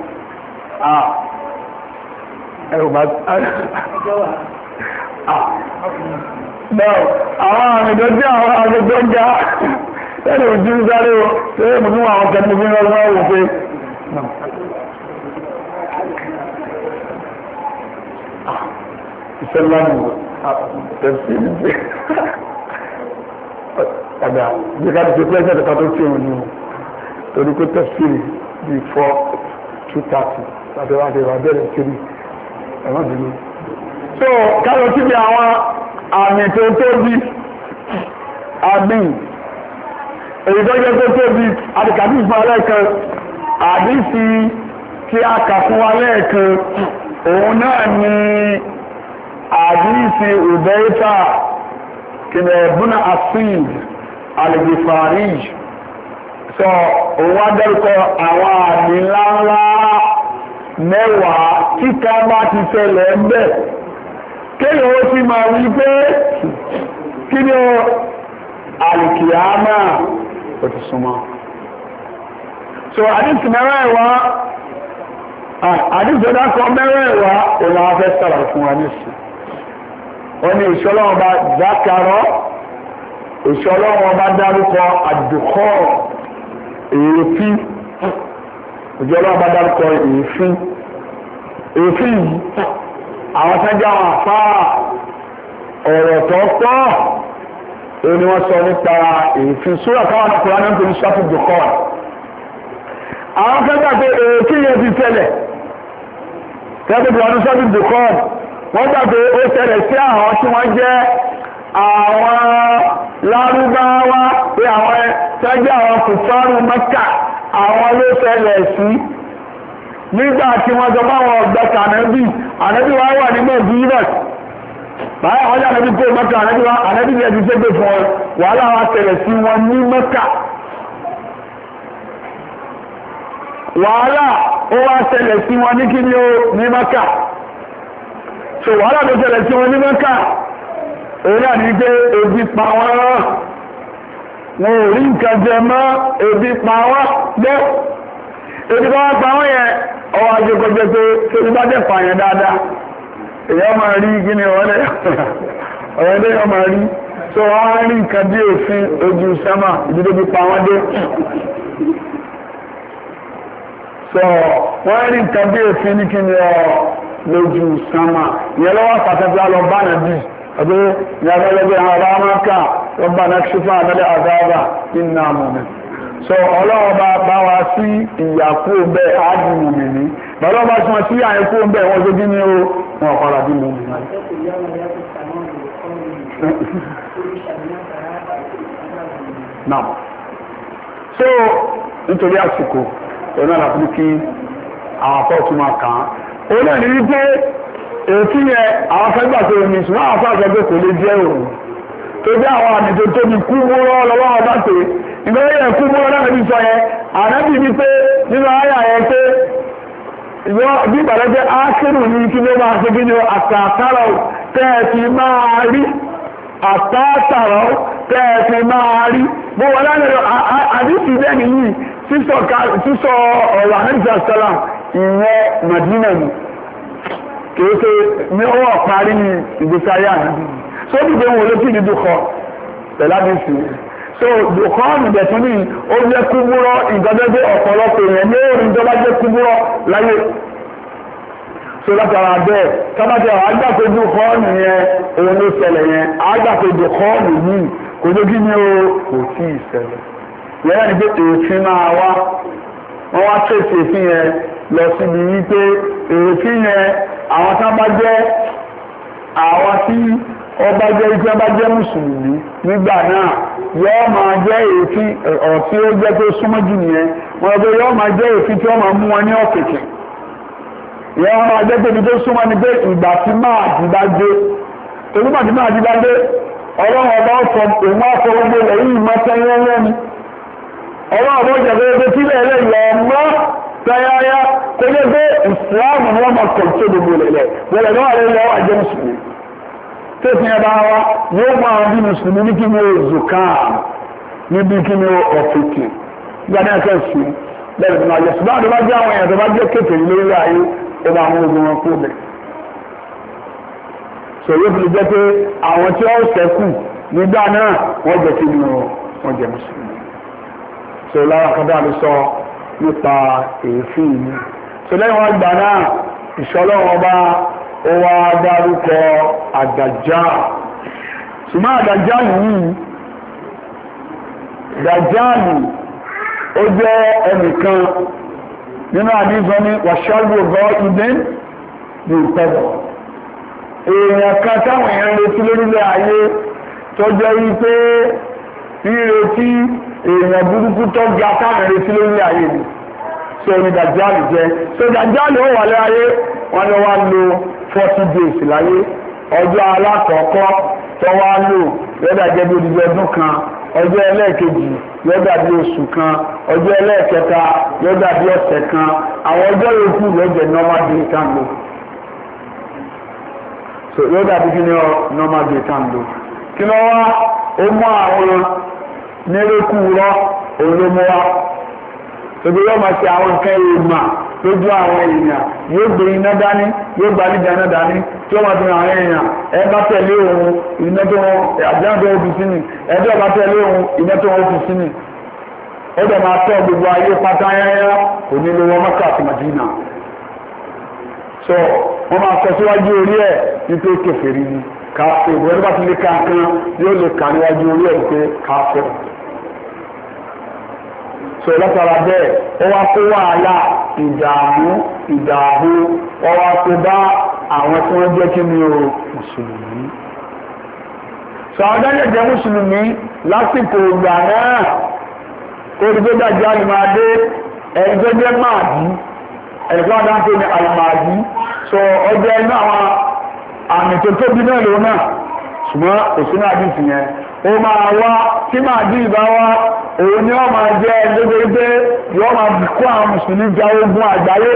ẹ̀rùbá àwọn àmì tó jẹ́ àwọn àmì tó ga ẹ̀rù ojú ń sáré o tẹ́lẹ̀ mú fún àwọn kẹ́kẹ́ fún ọlọ́wọ́ wò pé ìfẹ́ lánàá tẹ̀sí ní ọ̀dà bí ká ti fi pẹ́sẹ̀ tó tó fi òun ní o torí pé tẹ̀sí bí 4:2:30 láti wá ṣe ìwádẹ́rẹ̀ kiri ẹ̀wọ̀n dìlú. so káyọ̀ síbi àwọn àmì tó tóbi àmì èyí tó jẹ́ tó tóbi àdìkàdì ìfún alẹ́ kan àdìsí tí a kà fún wa lẹ́ẹ̀kan òun náà ni àdíìsì Hudayfa kìnnìbùnà Asid al-Ghifari sọ òun wá dárúkọ àwọn àmì ńláńlá mẹ́wàá kíkà bá ti ṣẹlẹ̀ ẹgbẹ́ kéèyàn ó ti máa wí pé kí ni ó alìkìyàmá ó ti súnmọ́. So àdìsí mẹ́rẹ̀ẹ̀wá àdìsí ọ̀dàkọ̀ mẹ́rẹ̀ẹ̀wá òun àwọn afẹ́ sọ̀rọ̀ fún wa nísìn. wọ́n ní ìṣọ́lọ́wọ́n bá dákàrọ́ ìṣọ́lọ́wọ́n bá dárúkọ àdùkọ́ èéfín ìṣọ́lọ́wọ́n bá dárúkọ èéfín yìí àwọn sẹ́jà àwọn àfáà ọ̀rọ̀ tó pọ̀ èyí ni wọ́n sọ nípa èéfín sórí àkáwọn ọkùnrin náà ń pè ní sọ́fù dùkọ́ àwọn kẹta pé èéfín yẹn ti ṣẹlẹ̀ kẹ́kẹ́ bí wọ́n ní sọ́fù dùkọ́ wọ́n gbà pé ó ṣẹlẹ̀ sí àwọn tí wọ́n jẹ́ àwọn lárúbáwá pé àwọn sẹ́jà àwọn kùfárù Mẹ́kà àwọn ló ṣẹlẹ̀ sí nígbà tí wọ́n sọ fáwọn ọ̀gbẹ́ kànẹ́bì ànẹ́bì wá wà ní Mẹ́dínà báyìí àwọn ànẹ́bì kó Mẹ́kà ànẹ́bì ní ẹbí ṣẹ́gbẹ́ fún ọ wàhálà wa ṣẹlẹ̀ sí wọn ní Mẹ́kà wàhálà ó wá ṣẹlẹ̀ sí wọn ní kíni ó ní Mẹ́kà so wàhálà tó ṣẹlẹ̀ sí wọn ní Mẹ́kà òun náà ní pé ebi pa wọ́n wọn ò rí nǹkan jẹ mọ́ ebi pa wọ́n gbọ́ ebi bá wá pa wọ́n yẹn ọwọ́ ajẹ́kọ̀jẹ́ pé tóbi bá dẹ̀ pààyàn dáadáa èyàn máa rí gíní ọ̀rẹ́ ọ̀rẹ́ máa rí so wọ́n á rí nǹkan bí òfin ojú sẹ́mà ìdílé bí pa wọ́n dé so wọ́n rí nǹkan bí òfin ní kíni lójú sẹ́mà ìyẹn lọ́wọ́ pàtàkì alọ́ bá nà bí ọdún ìyàgbẹ́lẹ́gbẹ́ àwọn ará máka wọ́n bá náà ṣífà àdálẹ́ àzáàbà iná mọ̀mí so ọlọ́wọ́ bá wá sí ìyàkú bẹ́ẹ̀ áàdùnmùmí ní bọ́lọ́ bá sọ sí àyẹ̀kú bẹ́ẹ̀ wọ́n tó gíní o wọn ọ̀pára bí mọ̀mí náà so nítorí àsìkò ọ̀nà àlàfíì kí àwọn afọ́ọ̀tún máa kàn án òun náà ní wípé èyí yẹn àwọn afẹ́gbà tó ní ṣùgbọ́n àwọn afẹ́ àgbẹ̀ kò lè jẹ́ òun tó jẹ́ àwọn àmì tó tóbi kú múrọ́ lọ́wọ́ ọba pé ìgbà yẹn kú múrọ́ náà níbi sọ yẹn ànábì ní pé nínú ayà yẹn pé bí ìbàdàn jẹ́ ákérù ní kí ló máa ṣe kí ni àtàkárọ̀ tẹ́ẹ̀fì máa rí àtàkárọ̀ tẹ́ẹ̀fì máa rí bó wọn lánàá àdìsí bẹ́ẹ̀ nìyí sísọ ọ̀rọ̀ ànábì sàlám ìyẹn Màdínà ni kìí ṣe ní ọwọ́ parí ìgbésí ayé ànábì so dìde wọn ló kí ni dùkọ pẹ̀lábísì so dùkọ ọ̀nùdẹ̀ tún ní ó jẹ́ kúbúrọ́ ìgbàgbẹ́gbẹ́ ọ̀pọ̀lọpọ̀ èèyàn ní orin tó bá jẹ́ kúbúrọ́ láyé so látara bẹ́ẹ̀ tábàtì àwọn agbàpé dùkọ ọ̀nù yẹn òun ló ṣẹlẹ̀ yẹn agbàpé dùkọ ọ̀nù yìí kò ní kí ni o kò tí ì ṣẹlẹ̀ yẹn ní pé èéfín máa wá wọ́n wá tẹ̀sí èéfín yẹn lọ síbi wípé èéfín yẹn àwọn tá bá jẹ́ àwọn tí ọba jẹ́ iṣẹ́ bá jẹ́ mùsùlùmí nígbà náà yóò máa jẹ́ èéfín ọ̀tí ó jẹ́ tó súnmọ́ jù nìyẹn wọ́n gbé yóò máa jẹ́ èéfín tí wọ́n máa mú wọn ní ọ̀kẹ̀kẹ̀ yóò máa jẹ́ tóbi tó súnmọ́ ni pé ìgbà tí máa ti bá dé torígbà tí máa ti bá dé ọlọ́run ọba ọ̀fọ̀ òun àfọ gbogbo rẹ̀ yìí máa tẹ́yẹ́ lẹ́nu ọlọ́run ọba ọjà gbogbo sílẹ̀ ẹlẹ́yọ̀ ọmọ tẹ́yáyá kó lé gbé ìsìláàmù ni wọ́n máa kọ̀ tó gbogbo lẹ̀lẹ̀ wọlé náà lè lọ́wọ́ àjẹ́ mùsùlùmí tó fi ẹbá wa yóò máa bí mùsùlùmí ní kí ni ó zùká níbi kí ni ó ọ̀fìkì gbadá kẹsì lẹ́yìn tó máa jẹ ṣùgbọ́n àti bá jẹ́ àwọn èèyàn tó bá jẹ́ kéèké lórí ayé ó máa mú ogun wọn kó bẹ̀. sọ yóò fi jẹ́ pé àwọn tí wọ́n ṣẹ́kù nígbà náà wọ́n jẹ́ kí ni wọ́n jẹ́ mùsùlùmí. sọ lára kan bá mi sọ nípa èéfín mi tó lẹ́yìn wọn gbà náà ìṣọ́lọ́wọ́n bá ó wá dárúkọ àdàjá ṣùgbọ́n àdàjá yìí dàjáàlì ó jẹ́ ẹnìkan nínú àdíjọ ní wàṣálù ọgọ́ ìdé ní ìpẹ́bọ̀ èèyàn kan táwọn èèyàn retí lórílẹ̀ ayé tó jẹ́ wípé ríretí èèyàn burúkú tó ga táwọn retí lórílẹ̀ ayé ni so ní dàjáàlì jẹ́ so dàjáàlì ó wà láyé wọ́n ní wá lo 40 days láyé ọjọ́ alákọ̀ọ́kọ́ tó wá lò yóò dàjẹ́ bí odidi ọdún kan ọjọ́ ẹlẹ́ẹ̀kejì yóò dàbí oṣù kan ọjọ́ ẹlẹ́ẹ̀kẹta yóò dàbí ọ̀sẹ̀ kan àwọn ọjọ́ yòókù yóò jẹ́ normal day tá ń lò so yóò dàbí kí ni ọ normal day tá ń lò kí ló wá ó mú àwọn nírékù rọ òun ló mú wá tóbi yóò máa ṣe àwọn nǹkan èèmà lójú àwọn èèyàn yóò gbé iná dání yóò gba níjà náà dání tí ó máa fi hàn àwọn èèyàn ẹ bá tẹ̀lé òun iná tó wọn àbíyàn tó wọn fi sí ni ẹ tó bá tẹ̀lé òun iná tó wọn fi sí ni ó dẹ̀ máa tọ́ gbogbo ayé pátá yáyá kò ní lo wọn Mákà àti Mádínà so wọ́n máa sọ síwájú orí ẹ̀ wípé kèfèrí ni káfíń ìwọ́n bá ti lè ka kan yóò lè kà níwájú orí ẹ̀ wípé káfíń so látara bẹ́ẹ̀ ó wá kó wàhálà ìdààmú ó wá kó bá àwọn tí wọ́n jẹ́ kí ni o mùsùlùmí so àwọn dájọ́ jẹ́ mùsùlùmí lásìkò ìgbà náà kó o tó dájọ́ àlùmáàdé ẹni tó jẹ́ máàdí ẹni tó wà dáńtó ní àlùmáàdí so ọjọ́ inú àwọn àmì tó tóbi náà lòun náà ṣùgbọ́n òsínú àdìsí yẹn ó máa wá tí máàdí ìbá wá òun ni wọ́n máa jẹ́ ẹgbẹ́ pé yọ́ máa kó àwọn mùsùlùmí ja ogun àgbáyé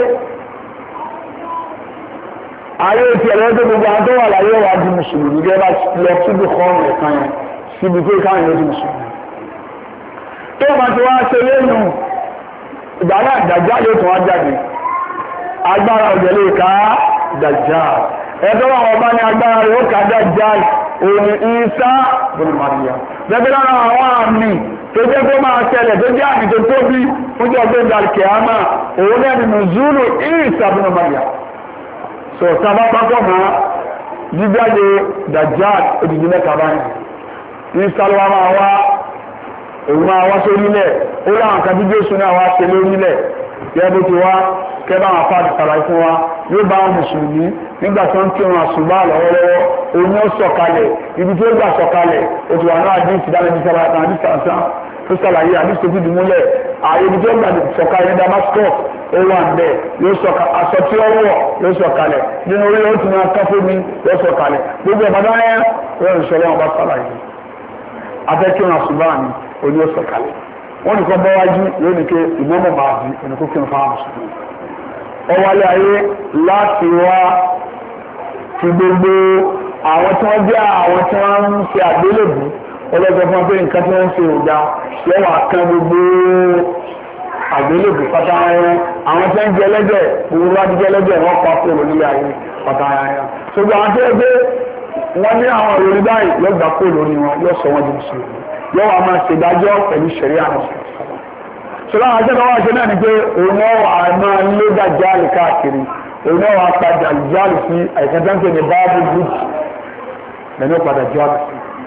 ayé ti ẹ̀rọ tó gbogbo àwọn tó wà láyé wà di mùsùlùmí gẹ́gẹ́ bá lọ síbi kọ́ọ̀nù ẹ̀kan yẹn síbi pé káwọn yóò di mùsùlùmí tó máa ti wá ṣe lẹ́nu ìgbà náà dàjà yóò tún wá jáde agbára òjò lè ká dàjà ẹ̀tọ́ àwọn ọba ní agbára rẹ̀ ó ká dàjà òun Ìsá bùnú Màríyà gẹ́gẹ́ lára àwọn àmì tó jẹ́ kó máa ṣẹlẹ̀ tó jẹ́ àmì tó tóbi fún jẹ́ ọgbẹ́ ìdàlùkẹ́ àmà òun náà ni nùzúlù Ìsá bùnú Màríyà so sábà pápọ̀ mọ́ jíjáde Dajjal odidi mẹ́ta báyìí Ìsá ló wá máa wá òun máa wá sórílẹ̀ ó láwọn kan bí Jésù náà wá ṣe lórílẹ̀ yẹ bó ti wá kẹ́bà àwọn afáàdì sàlàyé fún wa yóò bá àwọn mùsùlùmí nígbà tó ń kírun àsùbá lọ́wọ́lọ́wọ́ òun yóò sọ̀kalẹ̀ ibi tí ó gbà sọ̀kalẹ̀ ó ti wà náà àdín ìsìdálẹ́bí sábà kan àdín sàǹsàn tó sàlàyé àdín tó fìdí múlẹ̀ ààyè ibi tí ó gbà sọ̀kalẹ̀ ní Damascus ó wà ń bẹ̀ yóò sọ̀kalẹ̀ aṣọ tí ó wọ̀ yóò sọ̀kalẹ̀ nínú orí ó ti máa kán fún mi yóò sọ̀kalẹ̀ gbogbo ọ̀bàdá yẹn wọ́n ń sọ̀rọ̀ wọn bá sàlàyé afẹ́kírun àsùbá ni òun yóò sọ̀kalẹ̀ wọ́n nìkan bọ́ wájú yóò ní ké ìmọ̀mọ̀ máa di oníkó kí n fa mùsùlùmí ọwọ́lé ayé láti wá ti gbogbo àwọn tí wọ́n jẹ́ àwọn tí wọ́n ń ṣe àgbélébù ọlọ́gbọ́n fún wọn pé nǹkan tí wọ́n ń ṣe òjá yẹ́wà kan gbogbo àgbélébù pátá wọn àwọn tí wọ́n ń jẹ ẹlẹ́jẹ̀ gbogbo wá ti jẹ ẹlẹ́jẹ̀ wọ́n pa kúrò nílé ayé pátá wọn ṣùgbọ́n àwọn tí wọ́n gbé wọ́n ní àwọn ìròyìn báyìí yóò gbà kúrò lórí wọn yóò sọ wọn di mùsùlùmí yóò wá máa ṣèdájọ́ pẹ̀lú ṣẹ̀rí àwọn ṣọlá àwọn akẹ́kọ̀ọ́ wá ṣe náà ni pé òun náà wà máa lé Dàjáàlì káàkiri òun náà wà pa Dàjáàlì sí àìsànjáǹkè ní báàbù gúúsù lẹ́nu padà jáde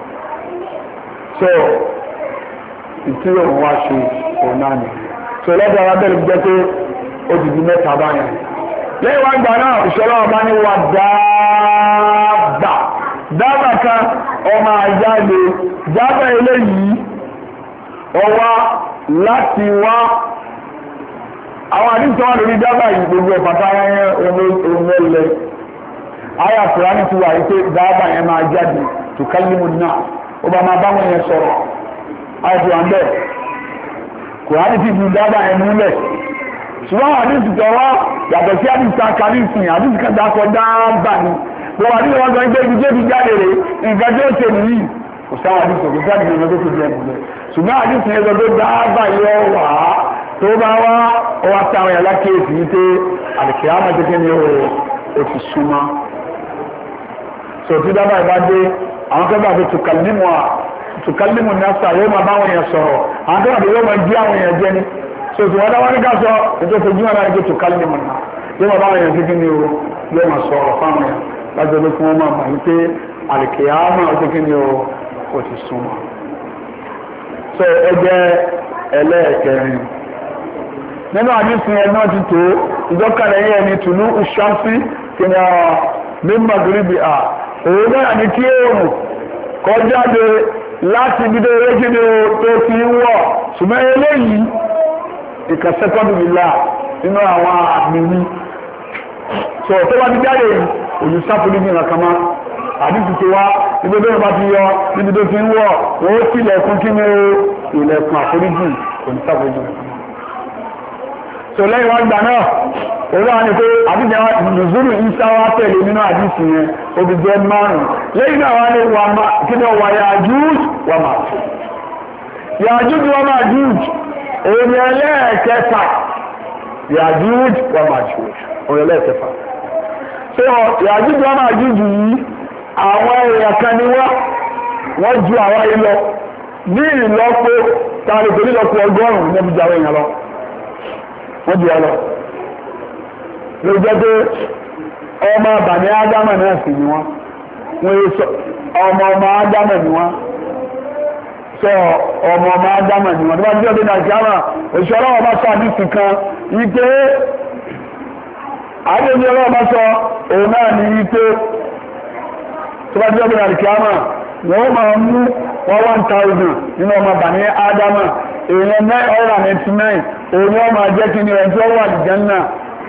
so ìtí òun wá ṣe òun náà ni so lọ́dọ̀ arábẹ́rẹ́ jẹ́ pé ó ti di mẹ́ta báyẹn lẹ́yìn wá gbà náà ìṣọ́lá ọba ní wà dáàbà kan ọmọ àjáde jábà eléyìí ọwá láti wá àwọn àdíjọ́ wà lórí jábà yìí gbogbo ẹ̀fàtà ayẹyẹ omele ayé àfúrání ti wà wípé dáàbà yẹn máa jáde tó kálímù náà ó bá máa báwọn yẹn sọ̀rọ̀ àìsí wà ń bẹ̀ kùránì ti fi dáàbà yẹn múlẹ̀ ṣùgbọ́n àwọn àdíjì tọwọ́ yàtọ̀ sí àdíjì kanífìn àdíjì kan dákọ̀ dáàbà ni wọ́n wà nínú wọn sọ pé ibi tó ti jáde rè nǹkan tí ó ṣe nìyí kò sáwọn àdìsí kò sáwọn àdìsí tó ti di ẹ̀mú lẹ̀ ṣùgbọ́n àdìsí yẹn sọ pé dáàbà yọ wá tó bá wá ó wá sáwọn yàrá kéèsì yìí pé àdìsí àmọ́ tó kéde o ti súnmọ́ sọ tí dáàbà yìí bá dé àwọn tó bá fi tùkálímù nasa yóò máa bá àwọn yẹn sọ̀rọ̀ àwọn tó bá fi yóò máa jí àwọn yẹn jẹ́ ni sọ tí wọ́n dáwọ́ ní ká sọ ètò ìfojúmọ́ náà ní tùkálímù náà yóò máa bá àwọn yẹn kéde ni o yóò máa sọ̀rọ̀ fáwọn yẹn lájọ́ ló fún wọn máa mọ̀ wípé àlìkèyàmà ọdún kí ni ó ti súnmọ́ so ẹgbẹ́ ẹlẹ́ẹ̀kẹrin nínú àdísìn ẹ̀ náà ti tó ìjọkàlẹ̀ yẹn ni tùlú ìṣàmsí kí ni mímọ̀ gíríbì à òun náà ní kí oòrùn kọjáde láti ibi eré kí ni tó ti ń wọ̀ ṣùgbọ́n eléyìí ìkàsẹ́kọ́dù nílá nínú àwọn àmì ní sọ tó bá ti jáde òyìn sáfúríjì nǹkan mọ́ àdìsí ti wá ibi tó bá ti yọ níbi tó ti ń wọ̀ wọ́n ó tilẹ̀kùn kí ni o ilẹ̀kùn àforíjì òyìn sáfúríjì nǹkan mọ́ so lẹ́yìn wọ́n gbà náà òun àwọn ni pé àdìsí nùzúrù ìsáwá tẹ̀lé nínú àdìsí yẹn obì jẹ́ márùn lẹ́yìn náà wọ́n ní kí ni wà Yájúj wà Májúj Yájúj wà Májúj òun ni ẹlẹ́ẹ̀kẹfà Yájúj wà Májúj òun ẹlẹ́ẹ̀kẹfà so Yájúj wà Májúj yìí àwọn èèyàn kan ni wọ́n ju àwọn yìí lọ ní ìlọ́po tàbí torí lọ́pọ̀ ọgọ́rùn-ún níbi ju àwọn èèyàn lọ wọ́n ju ọ lọ ló jẹ́ pé ọmọ Bani Ádámà náà sì ni wọ́n yé sọ ọmọ Ádámà ni wọ́n sọ ọmọ Ádámà ni wọ́n tó bá jẹ́ ọdún náà kíámà òṣìṣẹ́ ọlọ́wọ́ bá sọ àdìsí kan wípé àdéhùn ọlọ́wọ́ bá sọ òun náà ní wípé tó bá jẹ́ ọdún náà kíámà wọ́n máa mú 1000 nínú ọmọ Bani Ádámà èèyàn 999 òun ni wọ́n máa jẹ́ kí ni ẹ̀ tí ó wà ní Jánnà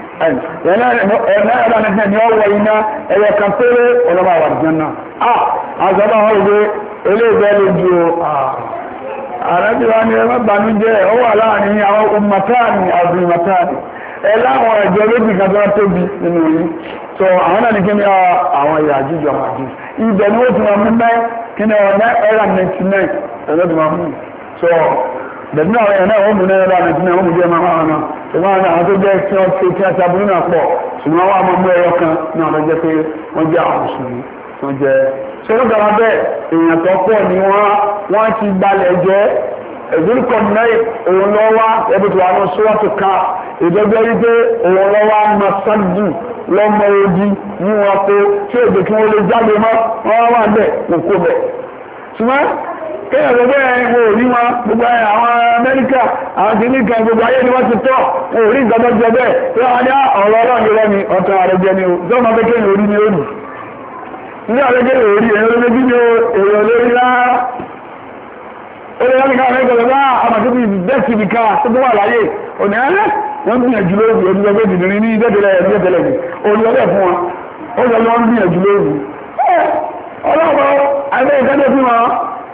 ẹ̀ẹ́dá ni ó wọ iná ẹ̀yẹ kan péré ọlọ́mọ wà ní Jánnà àgbàdo àwọn òwe eléèbẹ́ lójú àrẹ́bíwá ni ẹ má banújẹ́ ó wà láàrin àwọn ummatani azimatani ẹ láwọn ẹ̀jọ́ lójú kan tó tóbi nínú yìí so àwọn náà ní kí ni àwọn Yájúj wà Májúj ibẹ̀ ni ó ti máa mú mẹ́ kí ni ọ̀nà ẹ̀rà 99 ẹ̀rọ ti máa mú so bẹ̀rẹ̀ náà ẹ̀rọ náà wọ́n mú náà ẹ̀rọ 99 wọ́n mú jẹ́ máa máa náà ṣùgbọ́n àwọn tó jẹ́ kí wọ́n ṣe kí wọ́n ṣàbùrú náà pọ̀ ṣùgbọ́n wọ́n á máa mú ẹ̀rọ kan náà lọ jẹ́ pé wọ́n jẹ́ àwọn mùsùlùmí wọ́n jẹ́ ṣé ó dára bẹ́ẹ̀ èèyàn tó pọ̀ ni wọ́n ti gbalẹ̀ jẹ́ ẹ̀dúnkọ̀ náà òun lọ wá ẹbí tó wà ní sọ́wọ́tò ká ìdọ́jọ́ wípé òun lọ wá masadu lọ́mọ odi ní wọn pé tí èdè kí wọ́n lè jáde mọ́ wọ́n wá bẹ̀ òkú bẹ̀. ṣùgbọ́n kéèyàn gbogbo ẹ̀ wò rí wọn gbogbo àwọn Amẹ́ríkà àwọn kìíní kan gbogbo ayé ni wọ́n ti tọ́ wọn ò rí ìgbàgbọ́ jẹ bẹ́ẹ̀ tí wọ́n ní ọ̀rọ̀ ọlọ́run yẹn lẹ́ni ọ̀tọ̀ ààrẹ jẹ ni o jọ́mọ pé kéèyàn orí ni ó nù. ní ààrẹ jẹ́ orí èèyàn lórí ni èèyàn lórí rárá olùyọ́nìká ẹgbẹ̀rẹ̀ bá àmàtíkì bẹ́ẹ̀sì nìkan tó tó wà láyé òní ẹ́rẹ́ wọ́n gbìyànjú lórí olùyọ́gbẹ́ ìdìrín ní ìdẹ́tẹ̀lẹ̀ ní olùyọ́gbẹ́ fún wọn olùyọ́gbẹ́ wọ́n gbìyànjú lórí ọlọ́pọ̀ ẹgbẹ́ ìdẹ́tẹ̀ fún wọn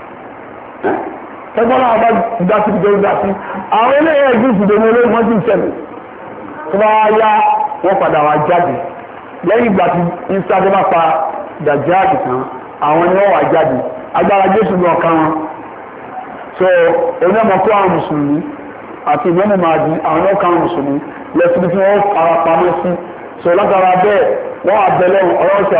ẹgbọ́n náà bá dásí tó dásí àwọn eléyẹ̀ ìgbìsìdè ní olóògùn wọ́n ti ṣẹlẹ̀ tó bá yá wọ́n padà wá jáde lẹ́yìn ìgbà tí Instagram bá pa dàjáàdì tán àwọn ni wọ́n wá jáde agbára Jésù ní ọ̀kan wọn so onímọ̀ kó àwọn mùsùlùmí àti ìmọ̀mù máa di àwọn ọkàn àwọn mùsùlùmí lẹ́sìn tí wọ́n fara pamọ́ sí so látara bẹ́ẹ̀ wọ́n àbẹ̀lẹ̀ ọlọ́sẹ̀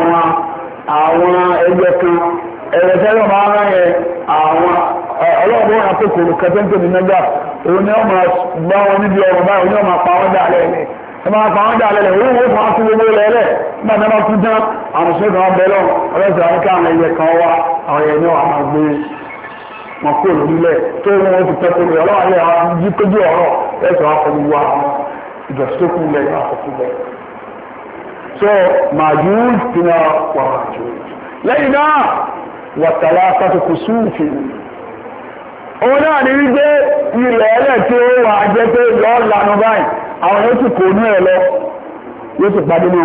àwọn ẹgbẹ́ kan ẹ̀rẹ̀fẹ́rẹ́ máa rán yẹn àwọn ọlọ́ọ̀bọ̀ wọn àti kòrò kẹtẹ́ńtẹ́ ní mẹ́gbà òun ni wọ́n máa gbá wọn níbi ọ̀rọ̀ báyìí òun ni wọ́n máa pa wọ́n dà lẹ́lẹ̀ ẹ máa pa wọ́n dà lẹ́lẹ̀ òun wọ́n fún akú gbogbo lẹ́lẹ̀ nígbà tí wọ́n kú tán àwọn mùsùlùmí kan bẹ́ẹ̀ lọ ọlọ́sẹ̀ àwọn káwọn ẹgbẹ́ kan wá àwọn ẹ̀yẹ ní wọ́n máa gbé wọn kó lórílẹ̀ tó wọn ti tẹ́kọ̀ọ́ lórí ọlọ́wọ́ ayé àwọn yí kójú ọ̀rọ̀ ẹ̀sọ̀ afọlùwà àwọn ìjọsítókù lẹ̀ àkọ́kù lẹ̀. so Májúj pinna wà Májúj lẹ́yìn náà wàtàlá kátòkù súnfì òun náà ní wípé ilẹ̀ ẹlẹ́ tí ó wà jẹ́ pé yọ lànà báyìí àwọn yóò ti kò ní ẹ̀ lọ yóò ti padì náà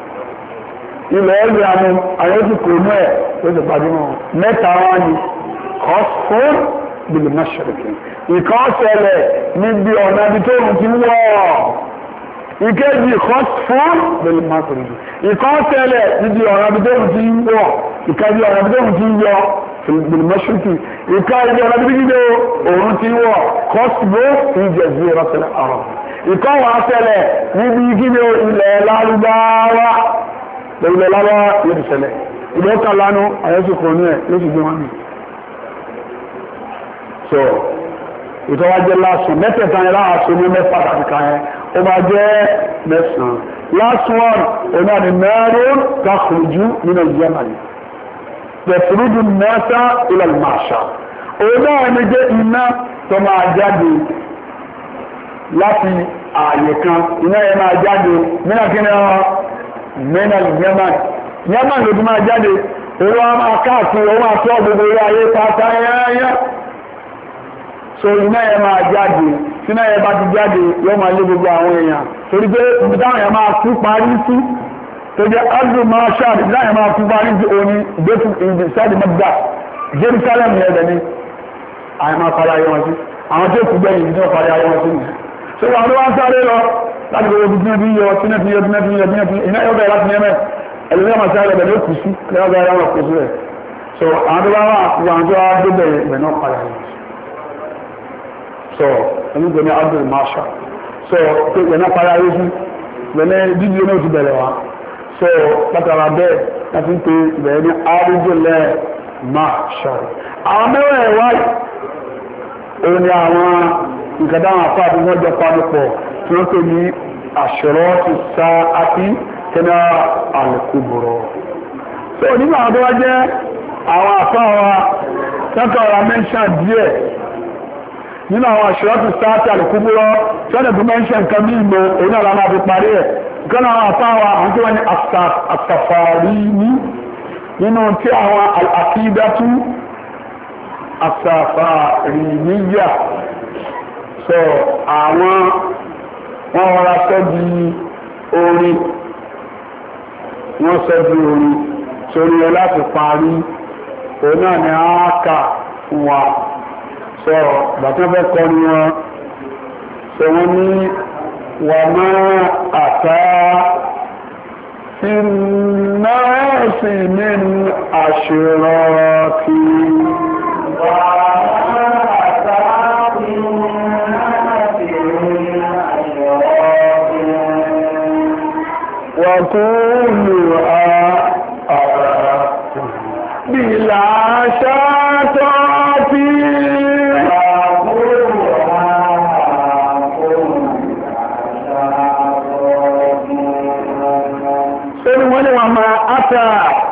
ilẹ̀ ẹlẹ́ àmú àwọn yóò ti kò ní ẹ̀ yóò ti padì náà mẹ́ta wọn ni kọ́sùn bìlì mọ́ṣẹ̀lẹ̀kì ìkan ṣẹlẹ̀ níbi ọ̀nà ibi tó ń ti wọ̀ ìkejì kọ́sùn bìlì mọ́ṣẹ̀lẹ̀kì ìkan ṣẹlẹ̀ níbi ọ̀nà ibi tó ń ti wọ̀ ìkejì ọ̀nà ibi tó ń ti yọ bìlì mọ́ṣẹ̀lẹ̀kì ìkejì ọ̀nà ibi tó òun ti wọ̀ kọ́sùn ìjẹ̀sí rọ́ṣẹ̀lẹ̀ ọ̀rọ̀ ìkan wà ṣẹlẹ̀ níbi kíni ilẹ̀ lárúbáwá ilẹ̀ lárúbáwá yóò ti ṣẹlẹ̀ ìlú kan lánàá àyẹ̀sùn kò ní ẹ̀ yóò ti gbé wọn mi so ìtọ́wájẹ́ lásùn mẹ́tẹ̀ẹ̀ta yẹn láàásùn ní mẹ́fà àtìkà yẹn ó máa jẹ́ mẹ́sàn-án last one ọ̀nà ni mẹ́rin takhruju nínú Yamani tẹ̀sírídù mẹ́ta ilẹ̀ màṣà ọ̀nà ni jẹ́ iná tó máa jáde láti ààyè kan iná yẹn máa jáde mínà kí ni ọ mínà Yamani Yamani ló ti máa jáde òun á máa káàkiri òun máa tọ́ gbogbo ayé pátá yáyá so iná yẹn máa jáde tí iná yẹn bá ti jáde yóò máa lé gbogbo àwọn èèyàn torí pé ibi táwọn èèyàn máa kú parí sí tó jẹ́ adùn máa ṣáàdì ibi táwọn èèyàn máa kú parí sí òní ìgbésù ìgbésàdì mọ́gbà Jerusalem yẹn dẹ̀ ni àwọn máa parí ayé wọn sí àwọn tó kú gbẹ̀yìn ìdí tó parí ayé wọn sí nìyẹn so wọn ló wá ń sáré lọ láti gbogbo ibi tí wọ́n ti yọ iná yóò bẹ̀rẹ̀ láti yẹn mẹ́ ẹlòmíràn máa sáré lọ kù sí ẹlòmíràn bẹ̀rẹ̀ láwọn kù sí rẹ̀ so àwọn tó bá wà àwọn tó wá dé bẹ̀rẹ̀ ìgbẹ̀ náà padà yìí so ẹni gbẹ̀ ní Abdul Masha so pé ìgbẹ̀ náà padà yìí sí ìgbẹ̀ dídí náà ti bẹ̀rẹ̀ wá so látara bẹ́ẹ̀ láti ń pe ìbẹ̀rẹ̀ ní Abdul Masha àwọn mẹ́wẹ̀ẹ́ wáyé òun ni àwọn nǹkan dáhùn àpá àti wọ́n jọ panupọ̀ tí wọ́n pè ní àṣírọ́tù sáàtì kẹ́nà àlùkùbùrọ̀. so nínú àwọn tó wá jẹ́ àwọn àpá wa tẹ́kọ̀ ọ̀rọ̀ mẹ́ńṣà díẹ̀ nínú àwọn àṣírọ́tù sáàtì àlùkùbùrọ̀ tí wọ́n dẹ̀bù mẹ́ńṣà nǹkan bí ìmọ̀ òun náà lánàá fi parí ẹ̀ nǹkan àwọn àpá wa àwọn tí wọ́n ní àtàfàrí nínú tí àwọn àkídátú àtàfàríníyà so àwọn wọ́n rọra sọ́dí orin wọ́n sọ́dí orin sórí ẹ láti parí òun náà ni a kà fún wa so bàtán fẹ́ kọrin wọn so wọ́n ní wà máa àtà ìnáàsì ní àṣírọ́kì وكلها بلا شاتات sẹ́ni wọ́n ní wọ́n máa átà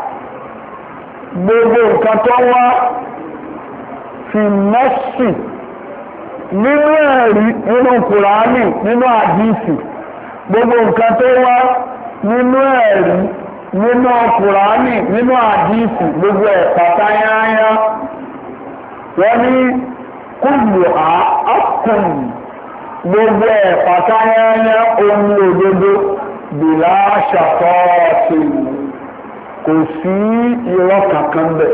gbogbo nǹkan tó wá fi mẹ́sì nínú ẹ̀rí nínú Kùránì nínú àdíìsì gbogbo nǹkan tó wá nínú ẹ̀rí nínú Kùránì nínú àdíìsì gbogbo ẹ̀ pátáyáyá wọ́n ní kúlù àákùn gbogbo ẹ̀ pátáyáyá omi òdodo bìlá ṣàtọ́ọ̀tì kò sí irọ́ kankan bẹ̀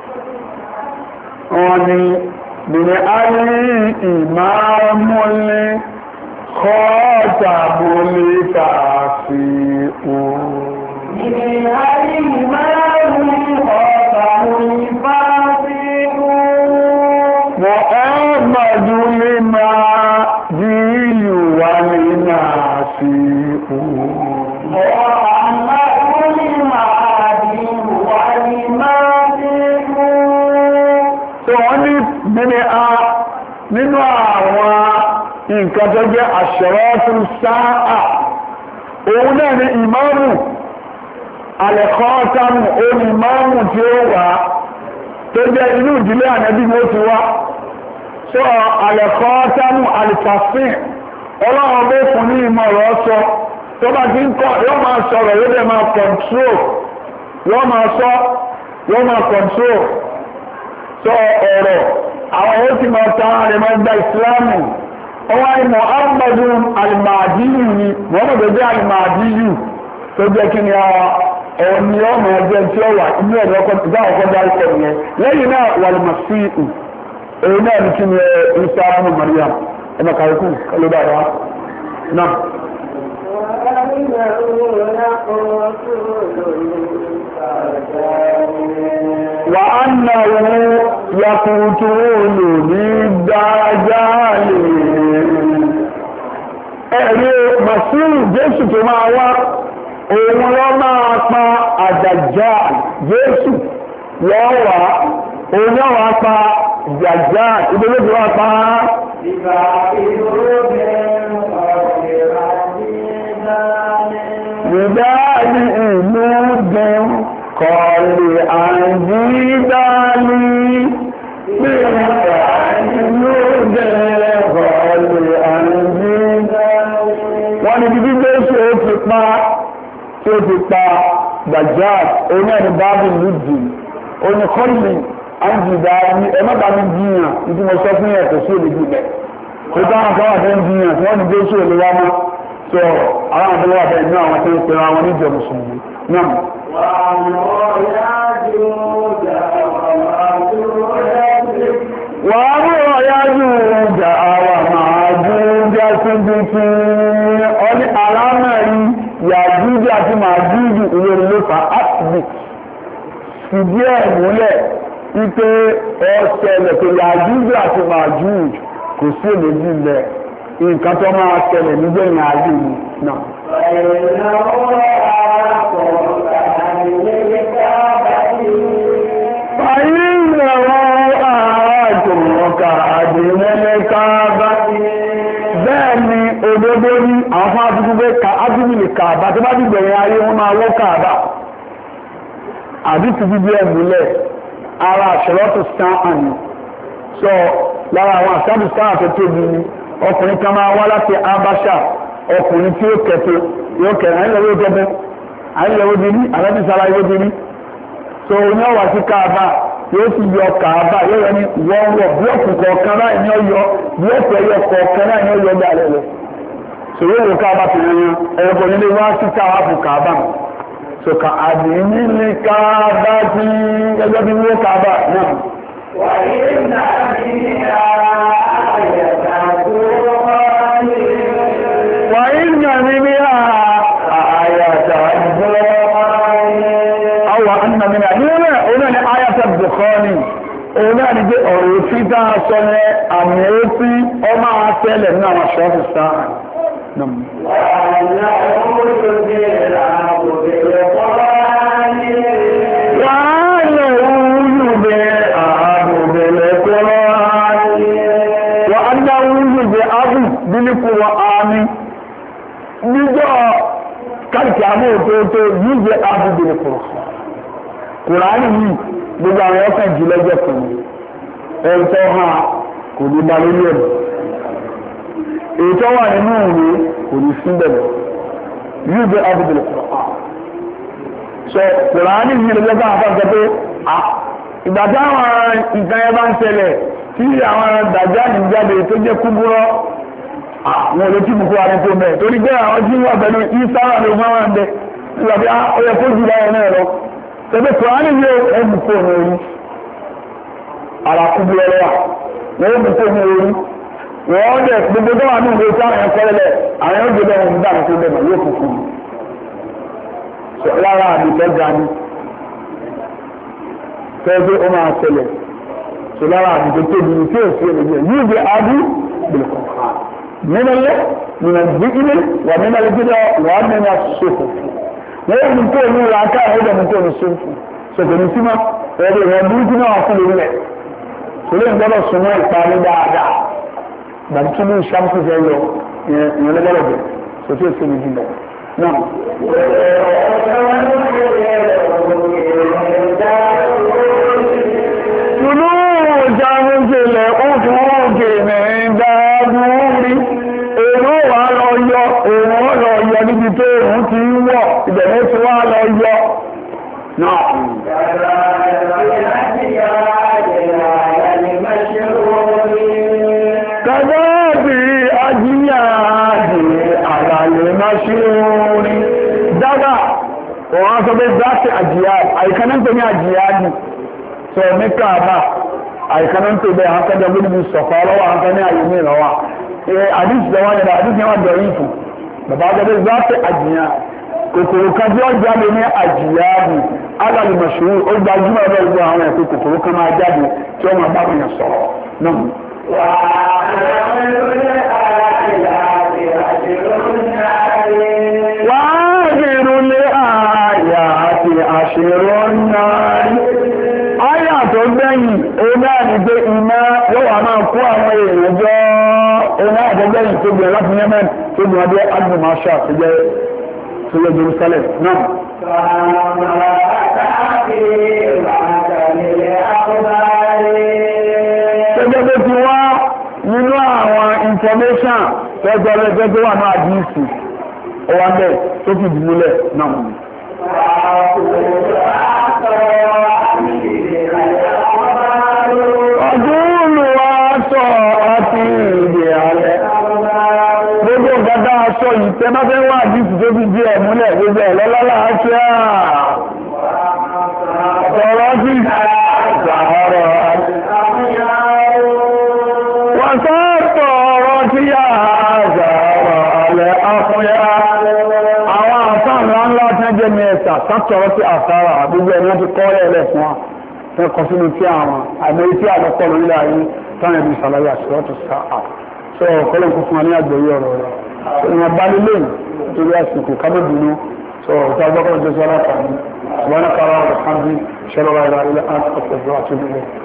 wọ́n ní bìnrin ayé ìmáàmúlé kọ́ọ̀tàbólé tààfí òun. Bìnrin ayé ìmáàmúlé kọ́ọ̀tàbólé tààfí òun. Muhammadu lè máa di ìlú wa ní náà sí òun. Muhammadu lè máa di ìlú wa ní náà sí òun. Tó wọ́n ní bìnrin a nínú àwọn nǹkan tó jẹ́ àṣírọ́tù sáà òun náà ni ìmáàmù alẹ́kọ́ọ́tàmù òun ìmáàmù tí ó wà tó jẹ́ inú ìdílé ànábì ló ti wá sọ alẹ́kọ́ọ́tàmù alìfàfín ọlọ́run bó fún ní ìmọ̀ ọ̀rọ̀ sọ tó bá ti ń kọ́ yóò máa sọ̀rọ̀ yóò dẹ̀ máa control yóò máa sọ yóò máa control sọ ọ̀rọ̀ àwọn yóò ti máa ta àrẹ máa gba ìsìlámù ọwọ́ ni Muhammadu al-Mahdiyu ni Muhammadu jẹ́ al-Mahdiyu tó jẹ́ kí ni ọ̀rọ̀ ni ó máa jẹ́ tí ó wà inú ẹ̀rọ ìgbà ọkọ̀ dárúkọ yẹn lẹ́yìn náà wal-Masihu èyí náà ní kí ni Isa ọmọ Maryam ẹ̀mọ kàríkù kọlu dára náà. وأنه يقتل بالدجال ẹ̀rí Màsíù Jésù tó máa wá òun lọ máa pa àdàjà Jésù lọ́wọ́ òun náà wá pa dàjà ìdólógbò wá pa ìgbà ìdáni ìlú dùn kọ̀ọ̀lì àjídáni nígbà ìlú dẹ̀ kọ̀ọ̀lì àjídáni. wọ́n ní bíbí Jésù ó ti pa Dajjal oní ẹni bábí lùdì oní kọ́lì àǹjìdá ní ẹ má bá mi jiyàn nítorí mo sọ fún yẹn kò sí òde jù bẹ́ẹ̀ tó táwọn kan wà fẹ́ jiyàn tí wọ́n ní Jésù òde wá mọ́ tó àwọn àbúrò wà bẹ́ẹ̀ ní àwọn tó ń pera àwọn níjọ mùsùlùmí náà. wàá mú ọ̀yájú ìjà àwọn màájúújà síbi tí ọní alámẹ̀rí yàjúújà àti màájúújù ìlú ló fà áṣìbìt fìdí ẹ̀ múlẹ̀ wípé ọ̀ṣẹlẹ̀ pé yàjúújà àti màájúújù kò sí èméjì lẹ̀ nǹkan tó máa ṣẹlẹ̀ nígbẹ̀yìn ayé mi náà. Bẹ́ẹ̀ ni òdodo ní àwọn adúgbò ká adúgbò Kaaba tó bá dìgbẹ̀yìn ayé wọn máa wọ́ Kaaba. Àdìsí bíbí ẹ̀ múlẹ̀ ara àṣọlọ́tò sàn àná. Sọ lára àwọn àṣàbù sàn àti tóbi ni ọkùnrin kan máa wá láti Abasha ọkùnrin tí ó kẹtẹ yóò kẹ àyìnlẹ́wọ́ gẹ́gẹ́ àyìnlẹ́wọ́ di ní àlẹ́bísàlá yóò di ní. So ní ọ̀wà sí Kaaba yóò sì yọ Kaaba yóò yọ ní wọ́n wọ búlọ́ọ̀kù kọ̀ọ̀kan náà ní ọyọ búlọ́ọ̀kù ẹyọ kọ̀ọ̀kan náà ní ọyọ gbàlẹ́ lọ. So yóò wọ Kaaba tó yẹn ẹ̀rọ nílé wá sí Kaaba fún Kaaba. So ka àdìní ní Kaaba tí ẹgbẹ́ bí wọ́n Kaaba náà. wàyí náà ní àyẹ̀dá tó وإن منها آية أو أن من هنا آية الدخان هنا نجي أروفيتا سنة أميوتي وما أتل من أشراف الساعة نعم بالقرآن níjọ́ káàkiri àmọ́ òtótó yìí jẹ́ abúgbèrè kùránì yìí gbogbo àwọn ọ̀sán jùlọ́jọ́ kan ní ẹ̀ńtọ́ ha kò ní bá lórí ẹ̀mọ́ ètò wà nínú ìwé kò ní sí bẹ̀rẹ̀ yìí jẹ́ abúgbèrè sọ kùránì yìí lọ́jọ́ kan àfáàsọ pé ìgbà tí àwọn nǹkan ẹ bá ń ṣẹlẹ̀ tí àwọn dàjà nìjáde tó jẹ́ kúbúrọ́ àwọn olóòtú bùkún wa ní tó mẹ́ torí pé àwọn tí wọ́n bẹ̀rù ìsára ló máa ń bẹ nígbà tí ó yẹ kó jù láyé náà lọ tẹ́lẹ̀ kùránì yóò ẹ̀mù kó ní orí alákùbú ọlọ́wà wọ́n mú kó ní orí wọ́n dẹ̀ gbogbo tó wà ní ìwé tí àwọn ẹ̀kọ́ lẹ̀ àwọn ẹ̀kọ́ gbé bẹ́ẹ̀ ń dà ní tó bẹ́ẹ̀ yóò kúkú lára àdìtẹ́ ga ni tẹ́lẹ̀ ó máa ṣẹlẹ̀ sọ lára àdìtẹ́ tóbi ní tí ò sí ènìyàn yóò gbé adú bìlẹ̀ kọ̀ọ̀kan من الذئب ومن الجدع ومن الصفر wọ́n mú kó ní ìlàkà ẹ̀dẹ̀ mú kó ní sófù sọ̀tọ̀ ní símọ́ ẹ̀dẹ̀ ìwọ̀n burúkú náà fún lórí rẹ̀ tó lè gbọ́dọ̀ súnmọ́ ìparí dáadáa gbàtí kí ní ìṣàmùsù fẹ́ yọ ìyẹn lọ́gbọ́dọ̀ bẹ̀ sọ̀tọ̀ èsì ní jùlọ náà. tùlú ìjàmùsílẹ̀ ó fún òkè mẹ́ta níbi tó òun ti ń wọ̀ ìbẹ̀rẹ̀ tí wá lọ yọ náà. Kàdáàbì ajíyàájì àlàlè máṣírí dága òun á sọ pé dáṣì àjíyàájì àìkaná ń pè ní àjíyàájì sọ ní Káàbà àìkaná ń pè bẹ́ẹ̀ àwọn akẹ́jọ gbé sọ̀fà lọ́wọ́ àwọn akẹ́ni àyè ní ìrọ̀wà àdìsí lọ́wọ́ yẹn àdìsí yẹn wà dọ̀rí ìfún bàbá gbẹdẹ záfẹ àjìyàn kòkòrò kan tí wọn jáde ní àjìyàbù alàlù mọṣúrù ó gbajúmọ̀ ẹgbẹ́ ìlú àwọn ẹ̀kọ́ kòkòrò kan máa jáde tí wọn máa bá wọn yàn sọ̀rọ̀ náà. wàá dèrò lé àyà àti àṣírò náà rí àyà tó gbẹ̀yìn òun náà ní pé iná yóò wá máa kó àwọn èèyàn jọ òun náà tó gbẹ̀yìn tó gbẹ̀yìn láti Yemen tó gbẹ̀yìn adé agbègbè masha tó jẹ́ Jerusalem náà. gẹ́gẹ́ bó ti wá nínú àwọn information tẹ́gbẹ́rẹ́gbẹ́ tó wà ní àdìsí ọwọ́ bẹ́ẹ̀ tó fi dìbòlẹ̀ náà. yìí tẹ́ bá fẹ́ wá àdìsí tó fi díẹ̀ múlẹ̀ gbogbo ẹ̀ lọ́lọ́lá kíá sọ̀rọ̀ sí sàárọ̀ wọ́n sọ́ọ̀tọ̀ ọ̀rọ̀ tí yá sàárọ̀ alẹ́ afúnyá àwọn àfáàmì ńlá tí wọ́n jẹ́ mẹ́ta sọ́tọ̀rọ̀ sí àfárà gbogbo ẹ̀ wọ́n ti kọ́ ẹ̀lẹ́ fún wa fẹ́ kọ sínú tí àwọn àmọ́ tí àlọ́pọ̀ lórílẹ̀ ayé táwọn ẹbí sàlàyé àṣírọ́tò sáà sọ ọ̀kọ́lẹ̀ kó fún wa ní àgbẹ̀yẹ ọ̀rọ̀ rẹ̀ ìwọ̀n bá nílé nítorí àsìkò kábọ̀dúnú sọ ọ̀tá gbọ́kọ̀ jẹ́ sọ́lá kan wọn kára ọ̀rọ̀ kan bí ṣẹlọ́wà ìlà ilẹ̀ àti ọ̀pọ̀